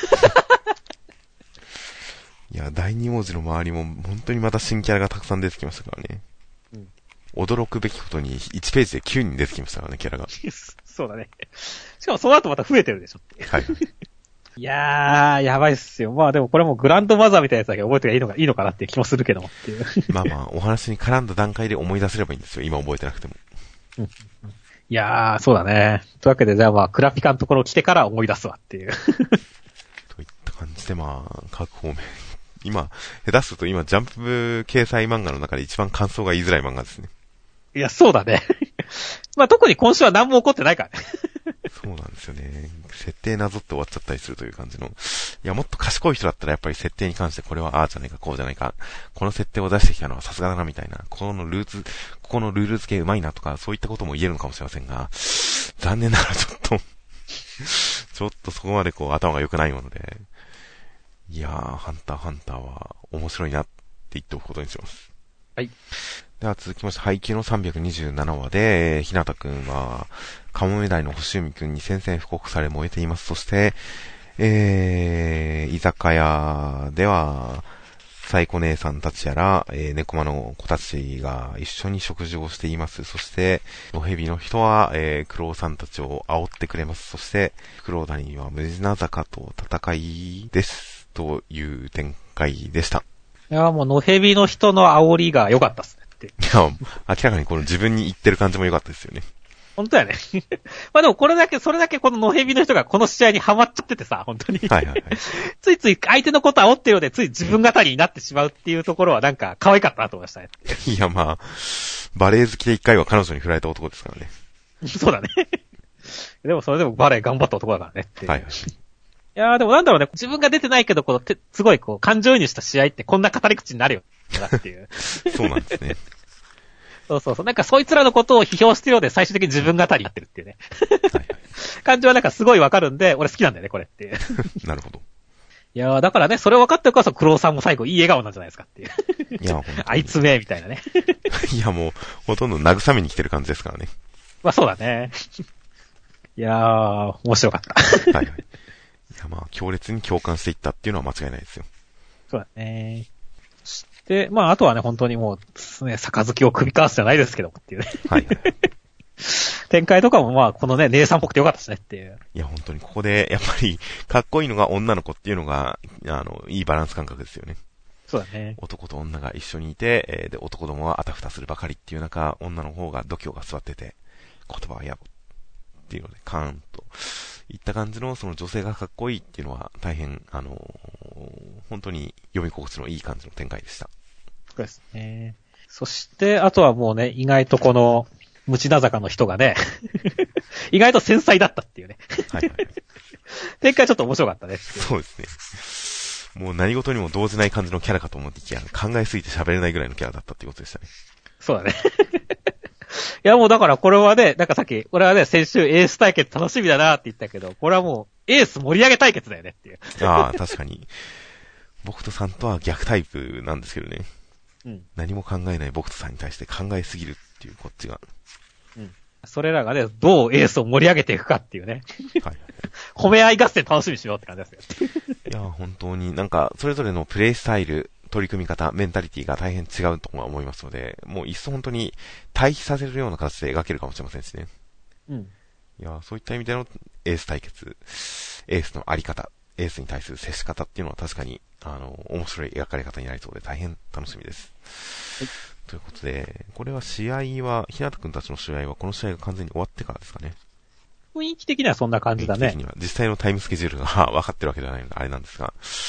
いや、第二王子の周りも本当にまた新キャラがたくさん出てきましたからね。うん、驚くべきことにいちページできゅうにん出てきましたからね、キャラが。 そうだね。しかもその後また増えてるでしょって。はい。いやー、やばいっすよ。まあでもこれもグランドマザーみたいなやつだけ覚えてりゃいいのか、いいのかなっていう気もするけどもっていう。 まあまあ、お話に絡んだ段階で思い出せればいいんですよ。今覚えてなくても。 うん、いやー、そうだね。というわけで、じゃあまあ、クラピカのところ来てから思い出すわっていう。 といった感じでまあ、各方面。今、下手すると今、ジャンプ掲載漫画の中で一番感想が言いづらい漫画ですね。 いや、そうだね。まあ特に今週は何も起こってないからね。 そうなんですよね。設定なぞって終わっちゃったりするという感じの。いや、もっと賢い人だったらやっぱり設定に関してこれはああじゃないかこうじゃないか。この設定を出してきたのはさすがだなみたいな。このルーツ、ここのルール付けうまいなとか、そういったことも言えるのかもしれませんが、残念ながらちょっと、ちょっとそこまでこう頭が良くないもので。いやー、ハンターハンターは面白いなって言っておくことにします。 はい。 では続きまして、配給のさんびゃくにじゅうななわで、ひなたくんは、カモメダイの星海くんに宣戦布告され燃えています。そして、えー、居酒屋では、サイコ姉さんたちやら、えー、猫間の子たちが一緒に食事をしています。そして、野蛇の人は、えー、クロウさんたちを煽ってくれます。そして、クロウダニはムジナ坂と戦いです。という展開でした。 いや、もう野蛇の人の煽りが良かったっすねって。 いや、明らかにこの自分に言ってる感じも良かったですよね。 本当やね。まあでもこれだけ、それだけこの野蛇の人がこの試合にハマっちゃっててさ、本当に。はいはいはい。ついつい相手のこと煽ってるので、つい自分語りになってしまうっていうところはなんか可愛かったなと思いましたね。 いやまあ、バレエ好きで一回は彼女に振られた男ですからね。 そうだね。でもそれでもバレエ頑張った男だからねって。 はいはい。 いやーでもなんだろうね、自分が出てないけど、このて、すごいこう、感情移入した試合ってこんな語り口になるよ。なっていう。 そうなんですね。 そうそうそう。なんかそいつらのことを批評してるようで最終的に自分語りになってるっていうね。はいはい、感情はなんかすごいわかるんで、俺好きなんだよね、これっていう。 なるほど。 いやーだからね、それを分かってるからクロウさんも最後いい笑顔なんじゃないですかっていう。いや、あいつめ、みたいなね。 いやもう、ほとんど慰めに来てる感じですからね。 まあそうだね。いやー、面白かった。はいはい。 いやまあ、強烈に共感していったっていうのは間違いないですよ。 そうだね。で、まあ、あとはね、本当にもう、ね、杯を首かわすじゃないですけどもっていうね。はい。展開とかもまあ、このね、姉さんっぽくてよかったですねっていう。 いや、本当にここで、やっぱり、かっこいいのが女の子っていうのが、あの、いいバランス感覚ですよね。 そうだね。 男と女が一緒にいて、えー、で、男どもはあたふたするばかりっていう中、女の方が度胸が座ってて、言葉はやぼっていうので、カーンと、いった感じの、その女性がかっこいいっていうのは、大変、あのー、本当に読み心地のいい感じの展開でした。 そうですね。そして、あとはもうね、意外とこの、ムチナ坂の人がね、意外と繊細だったっていうね。はいはい。展開ちょっと面白かったね。 そうですね。もう何事にも動じない感じのキャラかと思ってきや、考えすぎて喋れないぐらいのキャラだったっていうことでしたね。 そうだね。いやもうだからこれはね、なんかさっき、俺はね、先週エース対決楽しみだなって言ったけど、これはもうエース盛り上げ対決だよねっていう。 ああ、確かに。僕とさんとは逆タイプなんですけどね。うん。何も考えない僕とさんに対して考えすぎるっていうこっちが。 うん。それらがね、どうエースを盛り上げていくかっていうね。はい。褒め合い合戦楽しみにしようって感じですよ。 いや、本当になんか、それぞれのプレイスタイル、取り組み方、メンタリティが大変違うと思いますので、もういっそ本当に対比させるような形で描けるかもしれませんしね。うん。いや、そういった意味でのエース対決、エースのあり方、エースに対する接し方っていうのは確かに、あの、面白い描かれ方になりそうで大変楽しみです。はい。ということで、これは試合は、ひなたくんたちの試合はこの試合が完全に終わってからですかね。 雰囲気的にはそんな感じだね。 雰囲気的には、実際のタイムスケジュールが分かってるわけではないので、あれなんですが、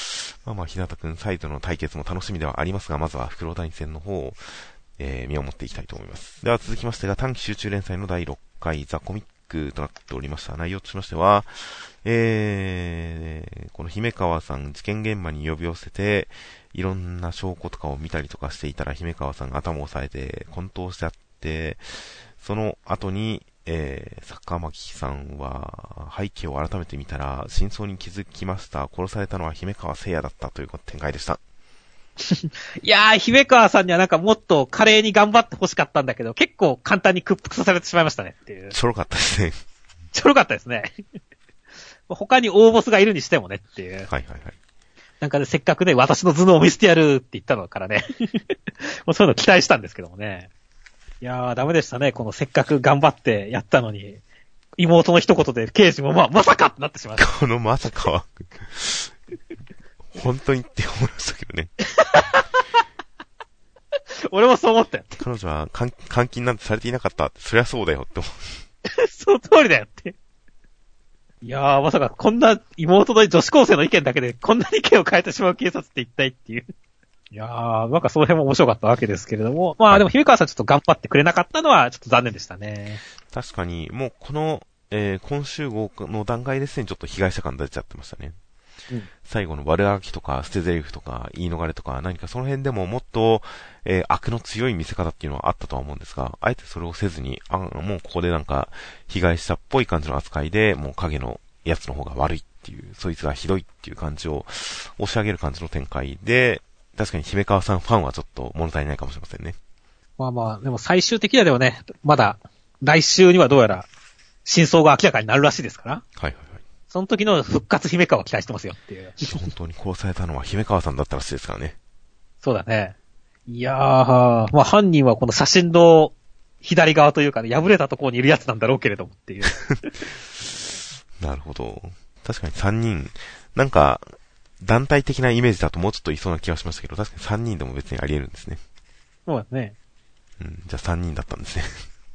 まあまあ、日向くんサイドの対決も楽しみではありますが、まずは袋谷戦の方を、えー、見守っていきたいと思います。では続きましてが、短期集中連載のだいろっかいザ・コミックとなっておりました。内容としましては、えー、この姫川さん事件現場に呼び寄せて、いろんな証拠とかを見たりとかしていたら、姫川さんが頭を押さえて混沌しちゃって、その後に、えー、坂巻さんは背景を改めて見たら真相に気づきました。殺されたのは姫川聖也だったという展開でした。 いやー、姫川さんにはなんかもっと華麗に頑張って欲しかったんだけど、結構簡単に屈服させられてしまいましたねっていう。 ちょろかったですね。 ちょろかったですね。他に大ボスがいるにしてもねっていう。 はいはいはい。 なんかね、せっかくね、私の頭脳を見せてやるって言ったのからね。もうそういうの期待したんですけどもね。いやー、ダメでしたね。このせっかく頑張ってやったのに、妹の一言で刑事もまあ、まさかってなってしまった。 このまさかは、本当にって思いましたけどね。 俺もそう思ったよ。 彼女は監監禁なんてされていなかった。そりゃそうだよって思う。 その通りだよって。いやー、まさかこんな妹の女子高生の意見だけでこんな意見を変えてしまう警察って一体っていう。いやー、なんかその辺も面白かったわけですけれども。まあでも姫川さんちょっと頑張ってくれなかったのはちょっと残念でしたね。 確かに、もうこの、えー、今週号の段階ですね、ちょっと被害者感出ちゃってましたね。うん、最後の悪あがきとか捨て台詞とか言い逃れとか何かその辺でももっと、えー、悪の強い見せ方っていうのはあったとは思うんですが、あえてそれをせずに、あ、もうここでなんか被害者っぽい感じの扱いで、もう影のやつの方が悪いっていう、そいつがひどいっていう感じを押し上げる感じの展開で、確かに姫川さんファンはちょっと物足りないかもしれませんね。 まあまあ、でも最終的にはでもね、まだ来週にはどうやら真相が明らかになるらしいですから。 はいはいはい。 その時の復活姫川を期待してますよっていう。 本当に殺されたのは姫川さんだったらしいですからね。 そうだね。いやー、まあ犯人はこの写真の左側というかね、破れたところにいるやつなんだろうけれどもっていう。 なるほど。確かにさんにん、なんか、団体的なイメージだともうちょっといそうな気がしましたけど、確かにさんにんでも別にあり得るんですね。 そうだね。 うん、じゃあさんにんだったんですね。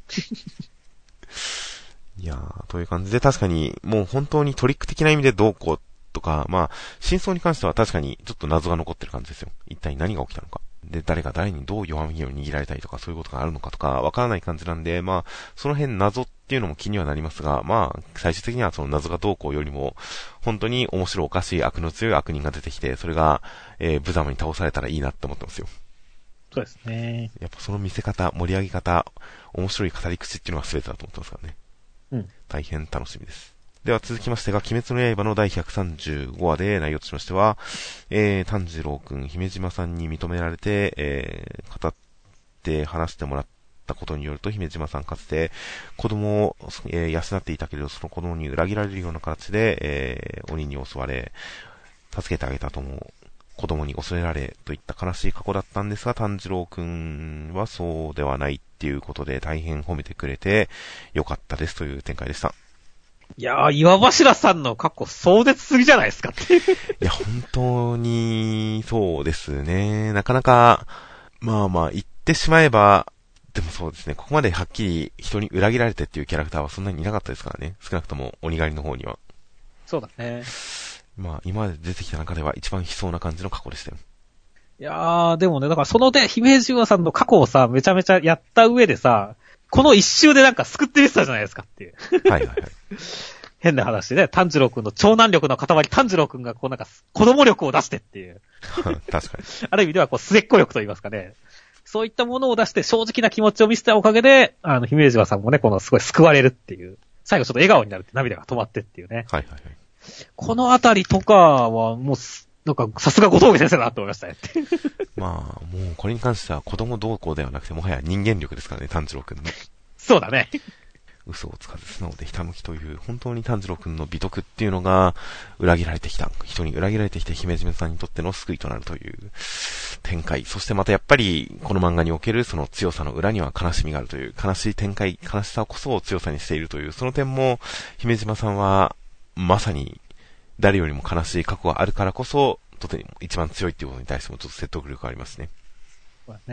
いやー、という感じで確かにもう本当にトリック的な意味でどうこうとか、まあ、真相に関しては確かにちょっと謎が残ってる感じですよ。一体何が起きたのか。で、誰が誰にどう弱みを握られたりとかそういうことがあるのかとかわからない感じなんで、まあ、その辺謎っていうのも気にはなりますが、まあ、最終的にはその謎がどうこうよりも、本当に面白おかしい悪の強い悪人が出てきて、それが、えー、無様に倒されたらいいなって思ってますよ。 そうですね。 やっぱその見せ方、盛り上げ方、面白い語り口っていうのが全てだと思ってますからね。 うん。 大変楽しみです。では続きましてが、鬼滅の刃のだいひゃくさんじゅうごわで内容としましては、えー、炭治郎くん、姫島さんに認められて、えー、語って話してもらったことによると、姫島さんかつて子供を、えー、養っていたけれど、その子供に裏切られるような形で、えー、鬼に襲われ、助けてあげたとも、子供に恐れられといった悲しい過去だったんですが、炭治郎くんはそうではないっていうことで大変褒めてくれてよかったですという展開でした。 いやー、岩柱さんの過去壮絶すぎじゃないですかっていう。いや、本当にそうですね。なかなか、まあまあ言ってしまえば、でもそうですね、ここまではっきり人に裏切られてっていうキャラクターはそんなにいなかったですからね。少なくとも鬼狩りの方には。 そうだね。 まあ、今まで出てきた中では一番悲壮な感じの過去でしたよ。 いやー、でもね、だからそので、姫島さんの過去をさ、めちゃめちゃやった上でさ、この一周でなんか救ってみせたじゃないですかっていう。 はいはいはい。 変な話で、炭治郎くんの超難力の塊、炭治郎くんがこうなんか、子供力を出してっていう。 確かに。 ある意味ではこう、末っ子力と言いますかね。そういったものを出して正直な気持ちを見せたおかげで、あの、姫島さんもね、このすごい救われるっていう。最後ちょっと笑顔になるって涙が止まってっていうね。 はいはいはい。 このあたりとかは、もう、なんか、さすが後藤先生だなと思いましたね。 まあ、もうこれに関しては子供同行ではなくて、もはや人間力ですからね、炭治郎くんの。 そうだね。 嘘をつかず素直でひたむきという、本当に炭治郎くんの美徳っていうのが、裏切られてきた。人に裏切られてきて姫島さんにとっての救いとなるという展開。そしてまたやっぱり、この漫画におけるその強さの裏には悲しみがあるという、悲しい展開、悲しさこそを強さにしているという、その点も、姫島さんは、まさに、誰よりも悲しい過去があるからこそ、とても一番強いっていうことに対してもちょっと説得力がありますね。 そうだね。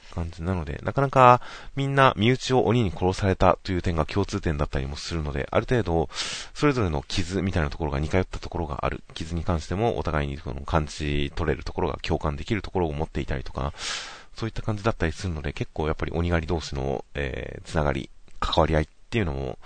感じなので、なかなかみんな身内を鬼に殺されたという点が共通点だったりもするので、ある程度、それぞれの傷みたいなところが似通ったところがある。傷に関してもお互いにこの感じ取れるところが共感できるところを持っていたりとか、そういった感じだったりするので、結構やっぱり鬼狩り同士の、えー、つながり、関わり合いっていうのも、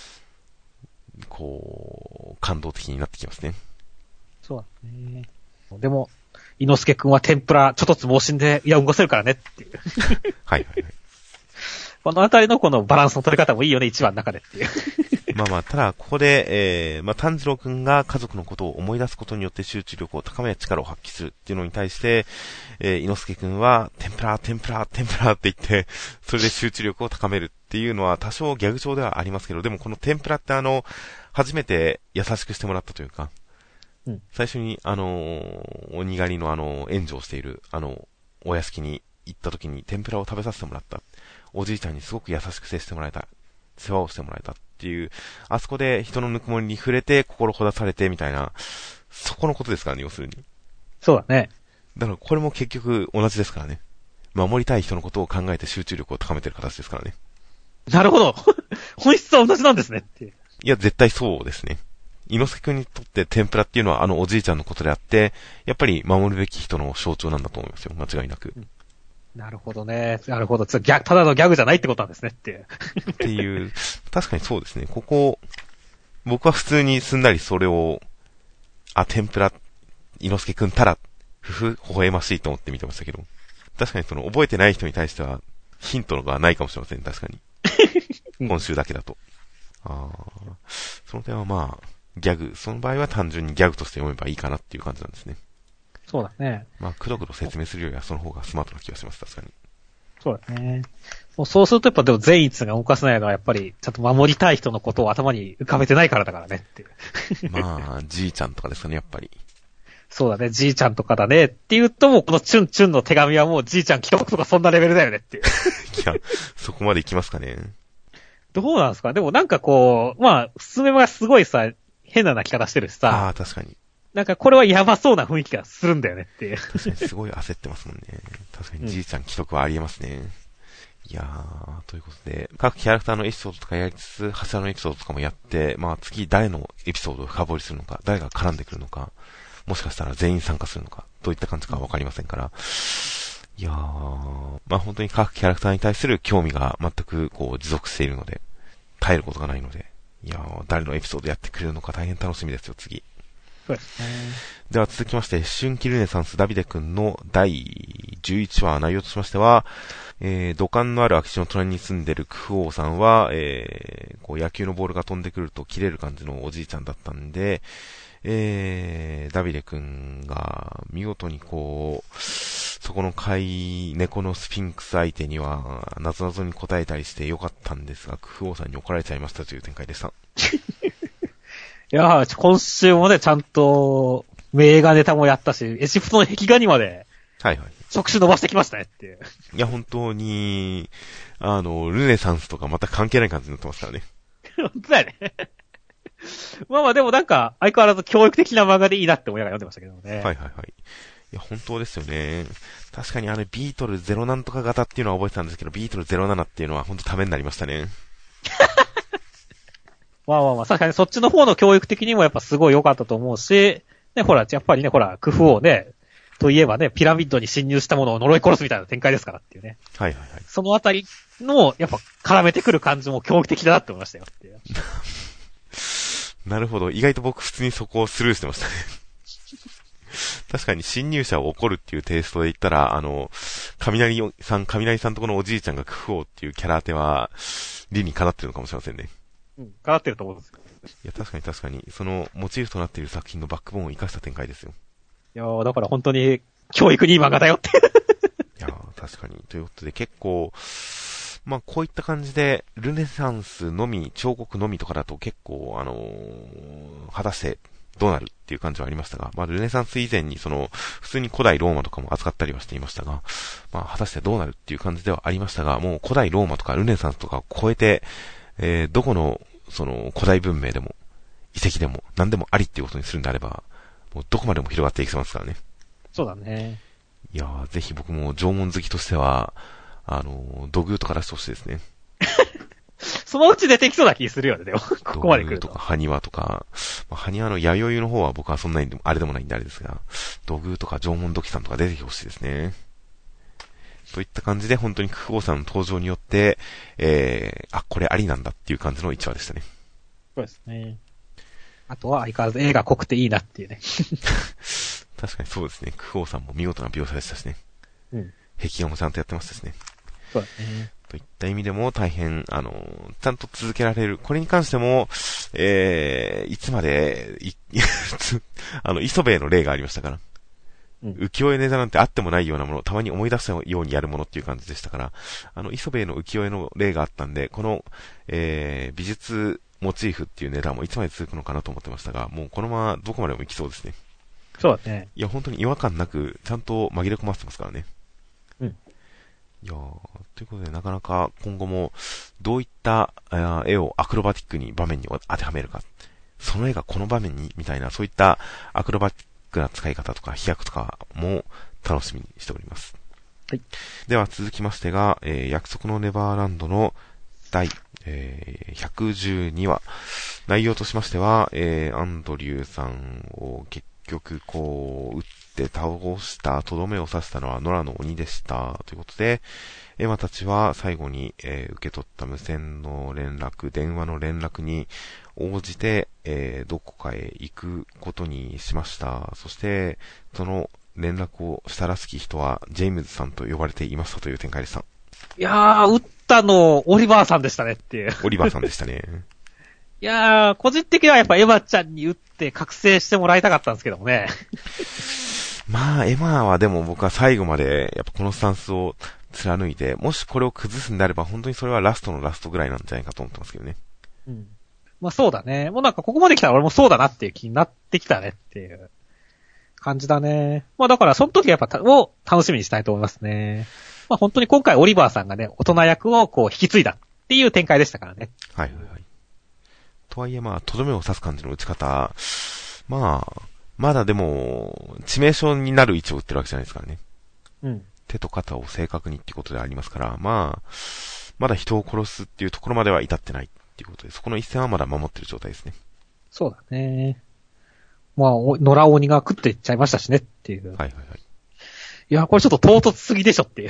こう、感動的になってきますね。 そうだね。でも、伊之助くんは天ぷらちょっとつ盲信で、いや、動かせるからねっていう。 はいはいはい。 このあたりのこのバランスの取り方もいいよね、一番の中でっていう。 まあまあ、ただ、ここで、えー、まあ、炭治郎くんが家族のことを思い出すことによって集中力を高め、力を発揮するっていうのに対して、えー、伊之助くんは、天ぷら、天ぷら、天ぷらって言って、それで集中力を高めるっていうのは多少ギャグ調ではありますけど、でもこの天ぷらってあの、初めて優しくしてもらったというか、うん、最初にあのー、鬼狩りのあの、援助をしている、あの、お屋敷に行った時に天ぷらを食べさせてもらった。おじいちゃんにすごく優しく接してもらえた。世話をしてもらえたっていう、あそこで人のぬくもりに触れて心ほだされてみたいな、そこのことですからね、要するに。 そうだね。 だからこれも結局同じですからね。守りたい人のことを考えて集中力を高めてる形ですからね。 なるほど。本質は同じなんですねって。 いや、絶対そうですね。伊之助くんにとって天ぷらっていうのはあのおじいちゃんのことであって、やっぱり守るべき人の象徴なんだと思いますよ。間違いなく。うん、 なるほどね。なるほど。ただのギャグじゃないってことなんですねって。 っていう、確かにそうですね。ここ、僕は普通にすんなりそれを、あ、天ぷら、伊之助くんたら、ふふ、微笑ましいと思って見てましたけど、確かにその覚えてない人に対しては、ヒントがないかもしれません、確かに。今週だけだと。ああ、その点はまあ、ギャグ、その場合は単純にギャグとして読めばいいかなっていう感じなんですね。 そうだね。 まあ、くどくど説明するよりはその方がスマートな気がします、確かに。 そうだね。もうそうするとやっぱでも善逸が動かせないのはやっぱりちゃんと守りたい人のことを頭に浮かべてないからだからねっていう。 まあ、じいちゃんとかですかね、やっぱり。 そうだね、じいちゃんとかだねって言うともうこのチュンチュンの手紙はもうじいちゃん既読とかそんなレベルだよねっていう。 いや、そこまで行きますかね。 どうなんですか？でもなんかこう、まあ、スメマがすごいさ、変な泣き方してるしさ。 ああ、確かに。 なんかこれはやばそうな雰囲気がするんだよねっていう。 確かにすごい焦ってますもんね。確かにじいちゃん既読はありえますね。うん、いやー、ということで、各キャラクターのエピソードとかやりつつ、柱のエピソードとかもやって、まあ次誰のエピソードを深掘りするのか、誰が絡んでくるのか、もしかしたら全員参加するのか、どういった感じかわかりませんから、いやー、まあ本当に各キャラクターに対する興味が全くこう持続しているので、耐えることがないので、いやー、誰のエピソードやってくれるのか大変楽しみですよ、次。 そうですね。 では続きまして、春季ルネサンスダビデ君のだいじゅういちわ内容としましては、えー、土管のある空き地の隣に住んでるクフ王さんは、えー、こう野球のボールが飛んでくると切れる感じのおじいちゃんだったんで、えー、ダビデ君が見事にこう、そこの飼い猫のスフィンクス相手には、なぞなぞに答えたりしてよかったんですが、クフ王さんに怒られちゃいましたという展開でした。 いやー、今週もね、ちゃんと、名画ネタもやったし、エジプトの壁画にまで、 はいはい。 触手伸ばしてきましたねっていう。 いや、本当に、あの、ルネサンスとかまた関係ない感じになってますからね。 本当だよね。まあまあでもなんか、相変わらず教育的な漫画でいいなって思いながら読んでましたけどね。 はいはいはい。いや、本当ですよね。確かにあの、ビートルゼロなんとか型っていうのは覚えてたんですけど、ビートルゼロななっていうのは本当ためになりましたね。 まあまあまあ、確かにそっちの方の教育的にもやっぱすごい良かったと思うし、ね、ほら、やっぱりね、ほら、クフ王ね、といえばね、ピラミッドに侵入したものを呪い殺すみたいな展開ですからっていうね。 はいはいはい。 そのあたりの、やっぱ絡めてくる感じも教育的だなって思いましたよっていう。 なるほど。意外と僕普通にそこをスルーしてましたね。確かに侵入者を怒るっていうテイストで言ったら、あの、雷さん、雷さんとこのおじいちゃんがクフ王っていうキャラ当ては、理にかなってるのかもしれませんね。 うん、かなってると思うんですよ。 いや、確かに確かに、その、モチーフとなっている作品のバックボーンを生かした展開ですよ。 いやー、だから本当に、教育にいい漫画だよって。 いやー、確かに。ということで結構、まあ、こういった感じで、ルネサンスのみ、彫刻のみとかだと結構、あのー、果たしてどうなるっていう感じはありましたが、まあ、ルネサンス以前にその、普通に古代ローマとかも扱ったりはしていましたが、まあ、果たしてどうなるっていう感じではありましたが、もう古代ローマとかルネサンスとかを超えて、えー、どこの、その、古代文明でも、遺跡でも、何でもありっていうことにするんであれば、もうどこまでも広がっていきそうますからね。 そうだね。 いやー、ぜひ僕も縄文好きとしては、 あの、土偶とか出してほしいですね。 そのうち出てきそうな気するよね、でも。ここまで来ると。 土偶とか、埴輪とか、まあ、埴輪の弥生の方は僕はそんなに、あれでもないんであれですが、土偶とか縄文土器さんとか出てきてほしいですね。といった感じで、本当にクフ王さんの登場によって、えー、あ、これありなんだっていう感じのいちわでしたね。 そうですね。あとは相変わらず絵が濃くていいなっていうね。 確かにそうですね。クフ王さんも見事な描写でしたしね。 うん。 壁画もちゃんとやってましたしね。 そうですね。 といった意味でも大変、あの、ちゃんと続けられる。これに関しても、えー、いつまで、い、あの、磯部の例がありましたから。うん、浮世絵ネタなんてあってもないようなもの、たまに思い出したようにやるものっていう感じでしたから、あの、磯部の浮世絵の例があったんで、この、えー、美術モチーフっていうネタもいつまで続くのかなと思ってましたが、もうこのままどこまでも行きそうですね。 そうだね。 いや、本当に違和感なく、ちゃんと紛れ込ませてますからね。 うん。 いやー、ということで、なかなか今後も、どういった絵をアクロバティックに場面に当てはめるか、その絵がこの場面に、みたいな、そういったアクロバティックな使い方とか飛躍とかも楽しみにしております。 はい。 では続きましてが、えー、約束のネバーランドの第、えー、ひゃくじゅうにわ。内容としましては、えー、アンドリューさんを結局こう、撃って倒したとどめを刺したのは野良の鬼でした。ということで、エマたちは最後に、えー、受け取った無線の連絡、電話の連絡に応じて、えー、どこかへ行くことにしました。そして、その連絡をしたらしき人はジェームズさんと呼ばれていましたという展開でした。 いやー、撃ったのオリバーさんでしたねっていう。 オリバーさんでしたね。 いやー、個人的にはやっぱエマちゃんに撃って覚醒してもらいたかったんですけどもね。 まあ、エマはでも僕は最後まで、やっぱこのスタンスを貫いて、もしこれを崩すんであれば、本当にそれはラストのラストぐらいなんじゃないかと思ってますけどね。 うん。まあそうだね。もうなんかここまで来たら俺もそうだなっていう気になってきたねっていう感じだね。まあだからその時やっぱを楽しみにしたいと思いますね。まあ本当に今回オリバーさんがね、大人役をこう引き継いだっていう展開でしたからね。 はいはいはい。とはいえまあ、とどめを刺す感じの打ち方、まあ、まだでも、致命傷になる位置を打ってるわけじゃないですからね。 うん。 手と肩を正確にっていうことでありますから、まあ、まだ人を殺すっていうところまでは至ってないっていうことで、そこの一線はまだ守ってる状態ですね。 そうだね。まあ、野良鬼が食っていっちゃいましたしねっていう。 はいはいはい。 いや、これちょっと唐突すぎでしょっていう。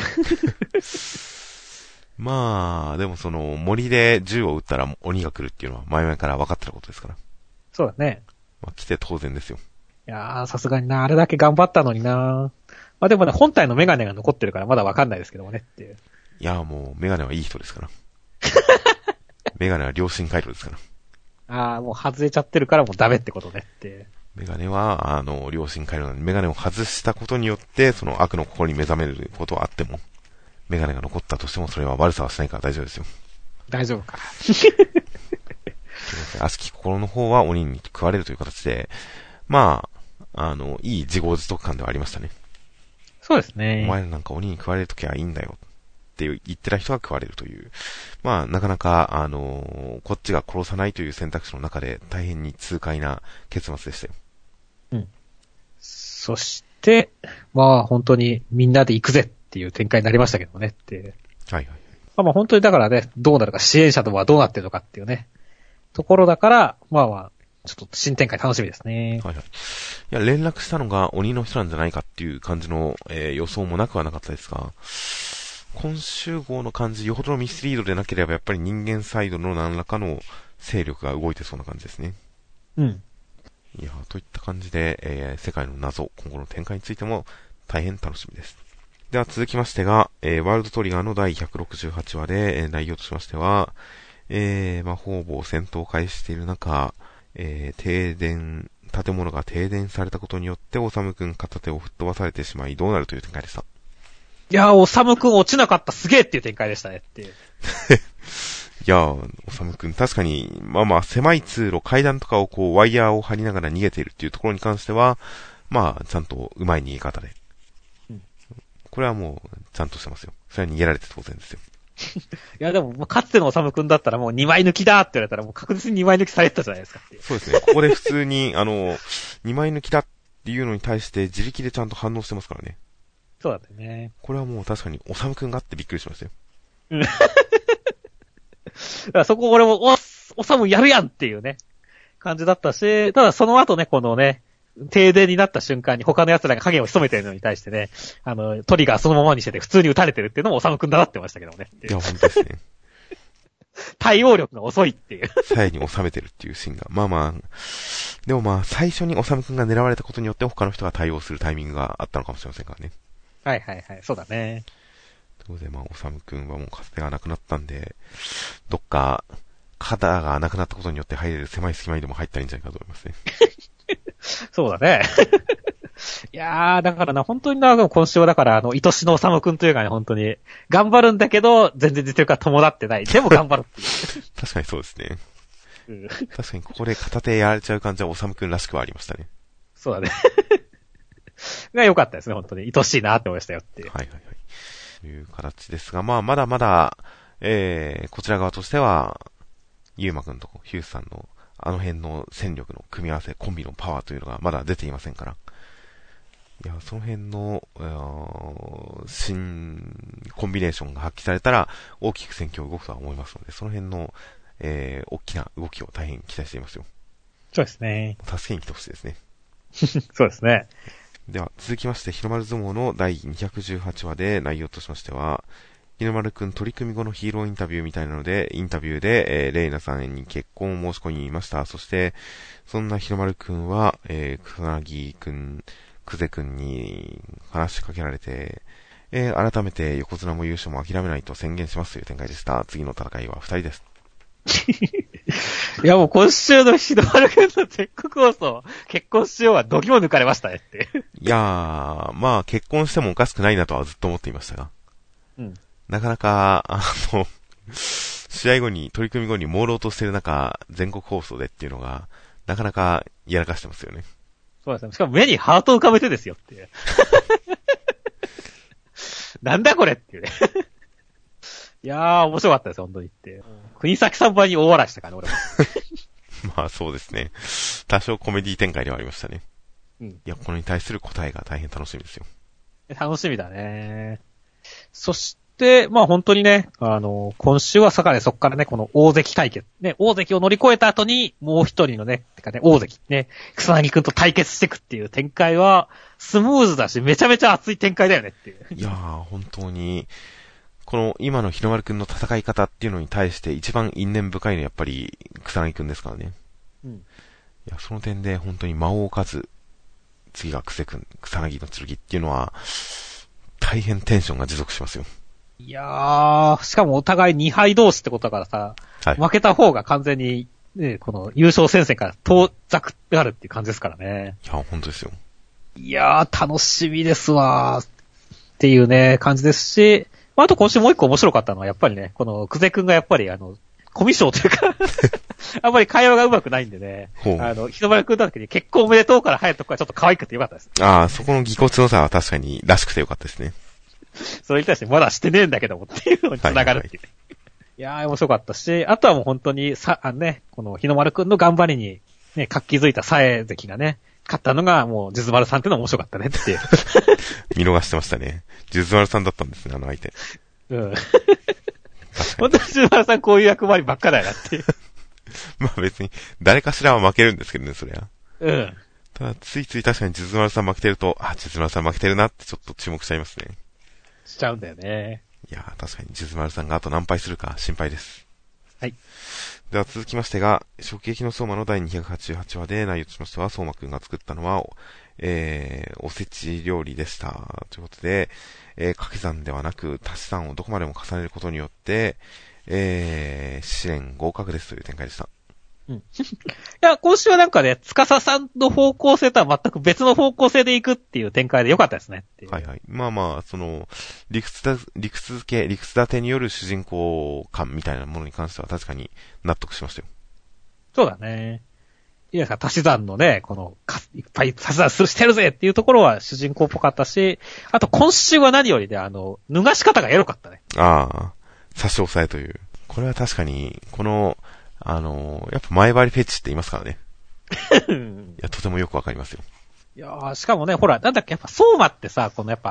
まあ、でもその、森で銃を撃ったら鬼が来るっていうのは前々から分かってたことですから。 そうだね。 まあ、来て当然ですよ。 いやー、さすがにな、あれだけ頑張ったのにな。まあでもね、本体のメガネが残ってるからまだ分かんないですけどもねっていう。 いやーもう、メガネはいい人ですから。メガネは良心回路ですから。 ああ、もう外れちゃってるからもうダメってことねって。 メガネは、あの、良心回路なんで、メガネを外したことによって、その悪の心に目覚めることはあっても、メガネが残ったとしてもそれは悪さはしないから大丈夫ですよ。 大丈夫か。 悪しき心の方は鬼に食われるという形で、まあ、あの、いい自業自得感ではありましたね。 そうですね。 お前らなんか鬼に食われるときはいいんだよって言ってた人が食われるという。まあ、なかなか、あのー、こっちが殺さないという選択肢の中で大変に痛快な結末でしたよ。 うん。そして、まあ本当にみんなで行くぜっていう展開になりましたけどねって。はいはい。まあまあ本当にだからね、どうなるか支援者とはどうなってるのかっていうね、ところだから、まあまあ、ちょっと新展開楽しみですね。はいはい。いや、連絡したのが鬼の人なんじゃないかっていう感じの、えー、予想もなくはなかったですが、今週号の感じ、よほどのミスリードでなければやっぱり人間サイドの何らかの勢力が動いてそうな感じですね。うん。いや、といった感じで、えー、世界の謎、今後の展開についても大変楽しみです。では続きましてが、えー、ワールドトリガーの第ひゃくろくじゅうはちわで、えー、内容としましては、えー、まあ、ほぼ戦闘を開始している中、えー、停電、建物が停電されたことによって、オサムくん片手を吹っ飛ばされてしまい、どうなるという展開でした。 いやー、オサムくん落ちなかった、すげーっていう展開でしたねっていう。いやー、オサムくん確かに、まあまあ、狭い通路、階段とかをこう、ワイヤーを張りながら逃げているっていうところに関しては、まあ、ちゃんと上手い逃げ方で。うん、これはもう、ちゃんとしてますよ。それは逃げられて当然ですよ。 いやでも、かつてのオサムくんだったらもうにまい抜きだって言われたらもう確実ににまい抜きされてたじゃないですかっていう。 そうですね。ここで普通に、あの、にまい抜きだっていうのに対して自力でちゃんと反応してますからね。 そうだったよね。 これはもう確かに、おさむくんがあってびっくりしましたよ。 うん。だからそこ俺も、お、おさむやるやんっていうね、感じだったし、ただその後ね、このね、停電になった瞬間に他の奴らが影を潜めてるのに対してね、あの、トリガーそのままにしてて普通に撃たれてるっていうのもおさむくんだなってましたけどね。 いや、本当ですね。 対応力が遅いっていう。 さやに収めてるっていうシーンが。まあまあ、でもまあ、最初におさむくんが狙われたことによって他の人が対応するタイミングがあったのかもしれませんからね。 はいはいはい、そうだね。 ということでまあ、おさむくんはもうかつてがなくなったんで、どっか、肩がなくなったことによって入れる狭い隙間にでも入ったらいいんじゃないかと思いますね。 そうだね。いやー、だからな、本当にな、今週はだから、あの、愛しのおさむくんというかね、本当に、頑張るんだけど、全然実力が伴ってない。でも頑張るっていう。 確かにそうですね。 うん、 確かにここで片手やられちゃう感じはおさむくんらしくはありましたね。 そうだね。が良かったですね、本当に。愛しいなって思いましたよっていう。 はいはいはい。という形ですが、まあ、まだまだ、えー、こちら側としては、ゆうまくんとヒュースさんの、あの辺の戦力の組み合わせ、コンビのパワーというのがまだ出ていませんから。いや、その辺の、新コンビネーションが発揮されたら、大きく戦況が動くとは思いますので、その辺の、えー、大きな動きを大変期待していますよ。 そうですね。 助けに来てほしいですね。 そうですね。 では、続きまして、日の丸相撲のだいにひゃくじゅうはちわで内容としましては、日の丸くん取り組み後のヒーローインタビューみたいなので、インタビューで、えー、レイナさんに結婚を申し込みました。そして、そんな日の丸くんは、えー、草薙くん、久世くんに話しかけられて、えー、改めて横綱も優勝も諦めないと宣言しますという展開でした。次の戦いはふたりです。 いやもう今週の日の丸くんの全国放送、結婚しようは度肝抜かれましたねって。 いやー、まあ結婚してもおかしくないなとはずっと思っていましたが。 うん。 なかなか、あの、試合後に、取り組み後に朦朧としてる中、全国放送でっていうのが、なかなかやらかしてますよね。 そうですね。しかも目にハート浮かべてですよっていう。なんだこれっていうね。いやー、面白かったです、本当にって。国崎さんばいに大笑いしたからね、俺も。 まあそうですね。多少コメディ展開ではありましたね。 うん。 いや、これに対する答えが大変楽しみですよ。 楽しみだね。そして、まあ本当にね、あの、今週はさかでそっからね、この大関対決、ね、大関を乗り越えた後に、もう一人のね、てかね、大関、ね、草薙くんと対決していくっていう展開は、スムーズだし、めちゃめちゃ熱い展開だよねっていう。 いやー、本当に、この今の日の丸くんの戦い方っていうのに対して一番因縁深いのはやっぱり草薙くんですからね。 うん。 いや、その点で本当に魔王数、次が草くん、草薙の剣っていうのは、大変テンションが持続しますよ。 いやー、しかもお互いにはい同士ってことだからさ、はい、負けた方が完全に、ね、この優勝戦線から遠ざくってあるっていう感じですからね。 いや、本当ですよ。 いやー、楽しみですわーっていうね、感じですし、あと今週もう一個面白かったのはやっぱりね、この久世くんがやっぱりあの、コミュ障というか、あんまり会話が上手くないんでね、あの、日の丸くんだけに結婚おめでとうから入るとこはちょっと可愛くてよかったです。 ああ、そこのぎこちのさは確かにらしくてよかったですね。 それに対してまだしてねえんだけどもっていうのに繋がるっていう、ね。はいはいはい、いやー面白かったし、あとはもう本当にさ、あのね、この日の丸くんの頑張りに、ね、活気づいたさえ関がね、勝ったのがもう、ジュズマルさんってのは面白かったねっていう。 見逃してましたね。ジュズマルさんだったんですね、あの相手。 うん。本当にジュズマルさんこういう役割ばっかだよなっていう。 まあ別に、誰かしらは負けるんですけどね、そりゃ。 うん。 ただ、ついつい確かにジュズマルさん負けてると、あ、ジュズマルさん負けてるなってちょっと注目しちゃいますね。 しちゃうんだよね。 いやー、確かにジュズマルさんがあと何敗するか心配です。 はい。 では続きましてが、食撃の相馬のだいにひゃくはちじゅうはちわで内容としましては、相馬くんが作ったのは、えー、おせち料理でした。ということで、えー、掛け算ではなく、足し算をどこまでも重ねることによって、えー、試練合格ですという展開でした。 うん。いや、今週はなんかね、司さんの方向性とは全く別の方向性でいくっていう展開で良かったですね。 はいはい。まあまあ、その、理屈だ、理屈付け、理屈立てによる主人公感みたいなものに関しては確かに納得しましたよ。 そうだね。いや、足し算のね、この、いっぱい足し算するしてるぜっていうところは主人公っぽかったし、あと今週は何よりで、あの、脱がし方がエロかったね。 ああ、差し押さえという。これは確かに、この、あのー、やっぱ前張りフェチって言いますからね。いや、とてもよくわかりますよ。 いやー、しかもね、ほら、なんだっけ、やっぱ相馬ってさ、このやっぱ、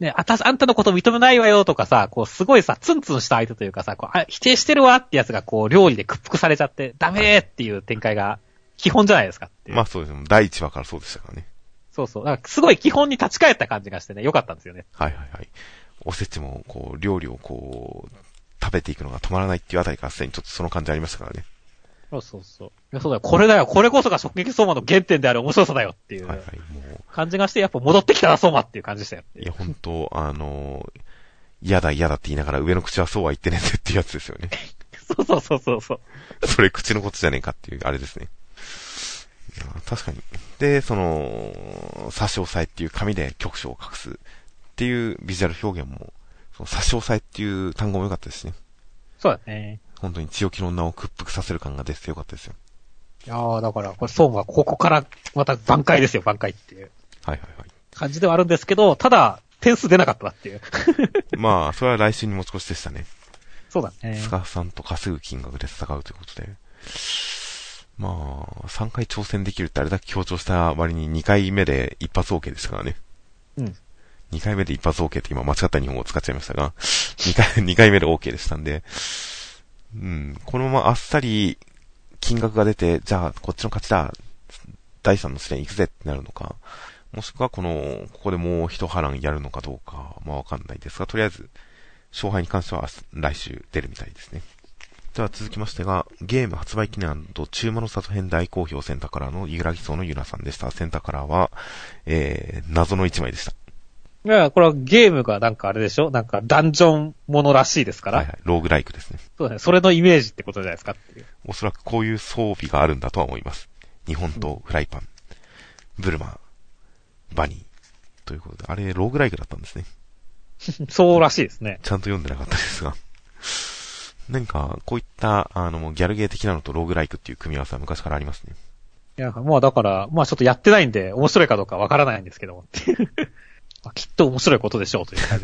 ね、あた、あんたのこと認めないわよとかさ、こうすごいさ、ツンツンした相手というかさ、こうあ否定してるわってやつがこう料理で屈服されちゃって、ダメーっていう展開が基本じゃないですかっていう。 まあそうですね。だいいちわからそうでしたからね。 そうそう。だからすごい基本に立ち返った感じがしてね、良かったんですよね。 はいはいはい。おせちも、こう、料理をこう、食べていくのが止まらないっていうあたりからすでにちょっとその感じありましたからね。 そうそうそう。いや、そうだよ。これだよ。これこそが食撃相馬の原点である面白さだよっていうはいはい。もう。 感じがして、やっぱ戻ってきたな、相馬っていう感じでしたよ。 いや、本当あのー、嫌だ嫌だって言いながら上の口はそうは言ってねえぜっていうやつですよね。 そうそうそうそうそう。 それ口のことじゃねえかっていう、あれですね。いや確かに。で、その、差し押さえっていう紙で局所を隠すっていうビジュアル表現も、その差し押さえっていう単語も良かったですね。 そうだね。 本当に強気の女を屈服させる感が出てて良かったですよ。 いやー、だから、これ、相馬はここからまた挽回ですよ、挽回っていう。 はいはいはい。 感じではあるんですけど、ただ、点数出なかったなっていう。 まあ、それは来週に持ち越しでしたね。 そうだね。 スカさんと稼ぐ金額で戦うということで。まあ、さんかい挑戦できるってあれだけ強調した割ににかいめで一発 OK でしたからね。 うん。 にかいめで一発 OK って今間違った日本語を使っちゃいましたが、にかい、にかいめで OK でしたんで、うん、このままあっさり金額が出て、じゃあこっちの勝ちだ、だいさんの試練行くぜってなるのか、もしくはこの、ここでもう一波乱やるのかどうか、まあわかんないですが、とりあえず、勝敗に関しては来週出るみたいですね。では続きましてが、ゲーム発売記念&中間の里編大好評センターカラーのゆらぎそうのゆらさんでした。センターカラーは、えー、謎の一枚でした。 いや、これはゲームがなんかあれでしょなんかダンジョンものらしいですから。 はいはい。ローグライクですね。 そうだね。それのイメージってことじゃないですかっていう。 おそらくこういう装備があるんだとは思います。日本刀、フライパン、ブルマー、バニー。ということで、あれ、ローグライクだったんですね。 そうらしいですね。 ちゃんと読んでなかったですが。何か、こういった、あの、ギャルゲー的なのとローグライクっていう組み合わせは昔からありますね。 いや、まあだから、まあちょっとやってないんで、面白いかどうかわからないんですけども。まあ、きっと面白いことでしょうという感じです。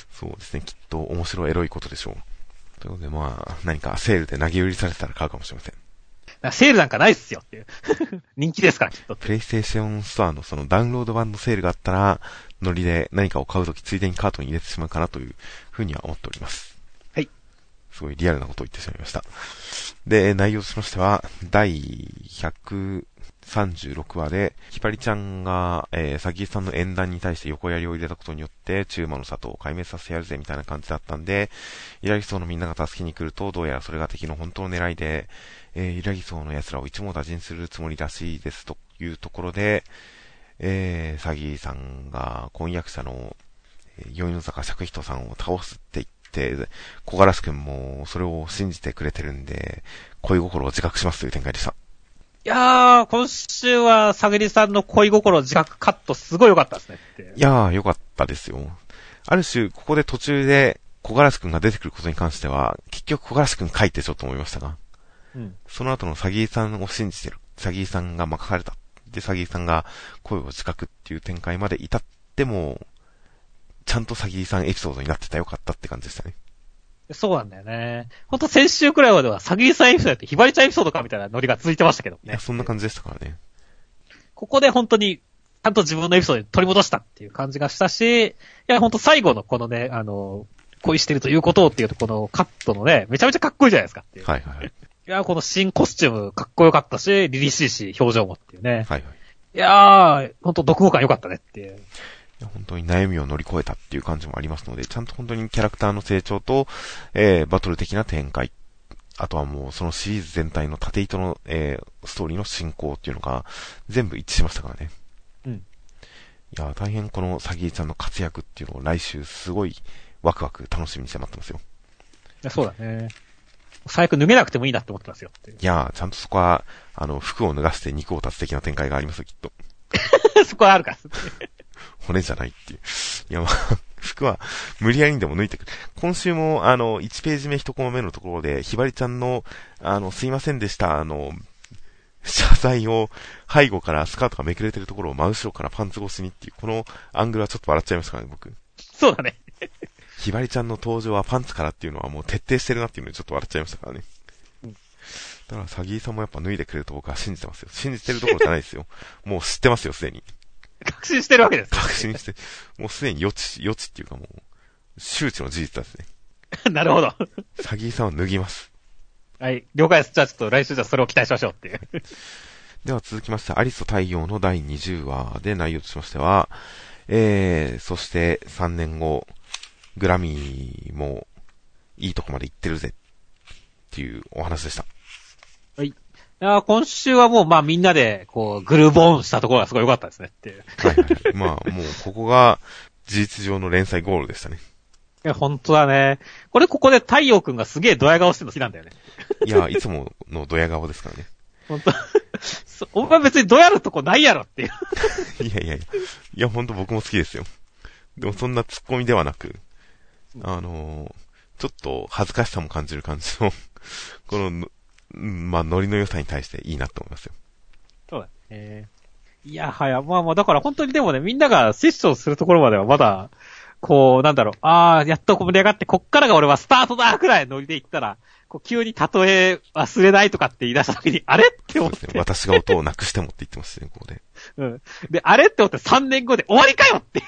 そうですね、きっと面白いエロいことでしょう。ということで、まあ、何かセールで投げ売りされてたら買うかもしれません。 セールなんかないっすよっていう。人気ですから、きっと。 プレイステーションストアのそのダウンロード版のセールがあったら、ノリで何かを買うときついでにカートに入れてしまうかなというふうには思っております。 はい。 すごいリアルなことを言ってしまいました。で、内容としましては、だいひゃくさんじゅうろくわで、ひばりちゃんが、えー、さぎさんの縁談に対して横槍を入れたことによって、中馬の里を壊滅させてやるぜみたいな感じだったんで、イラギソウのみんなが助けに来ると、どうやらそれが敵の本当の狙いで、えー、イラギソウの奴らを一網打尽するつもりらしいですというところで、えー、さぎさんが婚約者の、えー、宵の坂釈人さんを倒すって言って、小柄しくんもそれを信じてくれてるんで、恋心を自覚しますという展開でした。 いやー、今週は、さぐりさんの恋心自覚カットすごい良かったですねって。 いやー、良かったですよ。ある種、ここで途中で小柄しくんが出てくることに関しては、結局小柄しくん書いてちょっと思いましたが、うん、その後のさぎさんを信じてる。さぎさんが任された。で、さぎさんが恋を自覚っていう展開まで至っても、ちゃんとさぎさんエピソードになってたよかったって感じでしたね。 そうなんだよね。ほんと先週くらいまでは、さぎりさんエピソードってひばりちゃんエピソードかみたいなノリが続いてましたけどね。 いや、そんな感じでしたからね。 ここで本当に、ちゃんと自分のエピソードに取り戻したっていう感じがしたし、いや、ほんと最後のこのね、あの、恋してるということっていうとこのカットのね、めちゃめちゃかっこいいじゃないですかっていう。 はいはい。 いや、この新コスチュームかっこよかったし、凛々しいし、表情もっていうね。 はいはい。 いやー、ほんと読後感良かったねっていう。 いや本当に悩みを乗り越えたっていう感じもありますので、ちゃんと本当にキャラクターの成長と、えー、バトル的な展開、あとはもうそのシリーズ全体の縦糸の、えー、ストーリーの進行っていうのが全部一致しましたからね。うん。いや、大変このサギーちゃんの活躍っていうのを来週すごいワクワク楽しみにして待ってますよ。 いや、そうだね。最悪脱げなくてもいいなって思ってますよって。 いや、ちゃんとそこは、あの、服を脱がして肉を立つ的な展開がありますよ、きっと。 そこはあるから。 骨じゃないっていう。いや、まあ、服は無理やりにでも抜いてくる。今週も、あの、いちページ目いちコマ目のところで、ひばりちゃんの、あの、すいませんでした、あの、謝罪を背後からスカートがめくれてるところを真後ろからパンツ越しにっていう、このアングルはちょっと笑っちゃいましたからね、僕。 そうだね。 ひばりちゃんの登場はパンツからっていうのはもう徹底してるなっていうのでちょっと笑っちゃいましたからね。うん、だから、サギーさんもやっぱ脱いでくれると僕は信じてますよ。信じてるところじゃないですよ。もう知ってますよ、すでに。 確信してるわけです。 確信して、もうすでに予知、予知っていうかもう、周知の事実ですね。 なるほど。 サギーさんは脱ぎます。 はい、了解です。じゃあちょっと来週じゃあそれを期待しましょうっていう。 では続きまして、アリスと太陽のだいにじゅうわで内容としましては、えー、そしてさんねんご、グラミーもいいとこまで行ってるぜっていうお話でした。 はい。いや今週はもうまあみんなでこうグルーボーンしたところがすごい良かったですねっていう。 はいはい。まあもうここが事実上の連載ゴールでしたね。 いや、ほんとだね。これここで太陽くんがすげえドヤ顔してるの好きなんだよね。 いや、いつものドヤ顔ですからね。 ほんと。お前別にドヤるとこないやろっていう。 いやいやいや。いや、ほんと僕も好きですよ。でもそんなツッコミではなく、あのー、ちょっと恥ずかしさも感じる感じの、この、まあ、ノリの良さに対していいなと思いますよ。 そうだね。いやはや、まあまあ、だから本当にでもね、みんながセッションするところまではまだ、こう、なんだろう、ああ、やっと盛り上がって、こっからが俺はスタートだくらいノリで言ったら、こう急に例え忘れないとかって言い出した時に、あれって思って。そうですね。 私が音をなくしてもって言ってますね、ここで。 うん。で、あれって思ってさんねんごで終わりかよっていう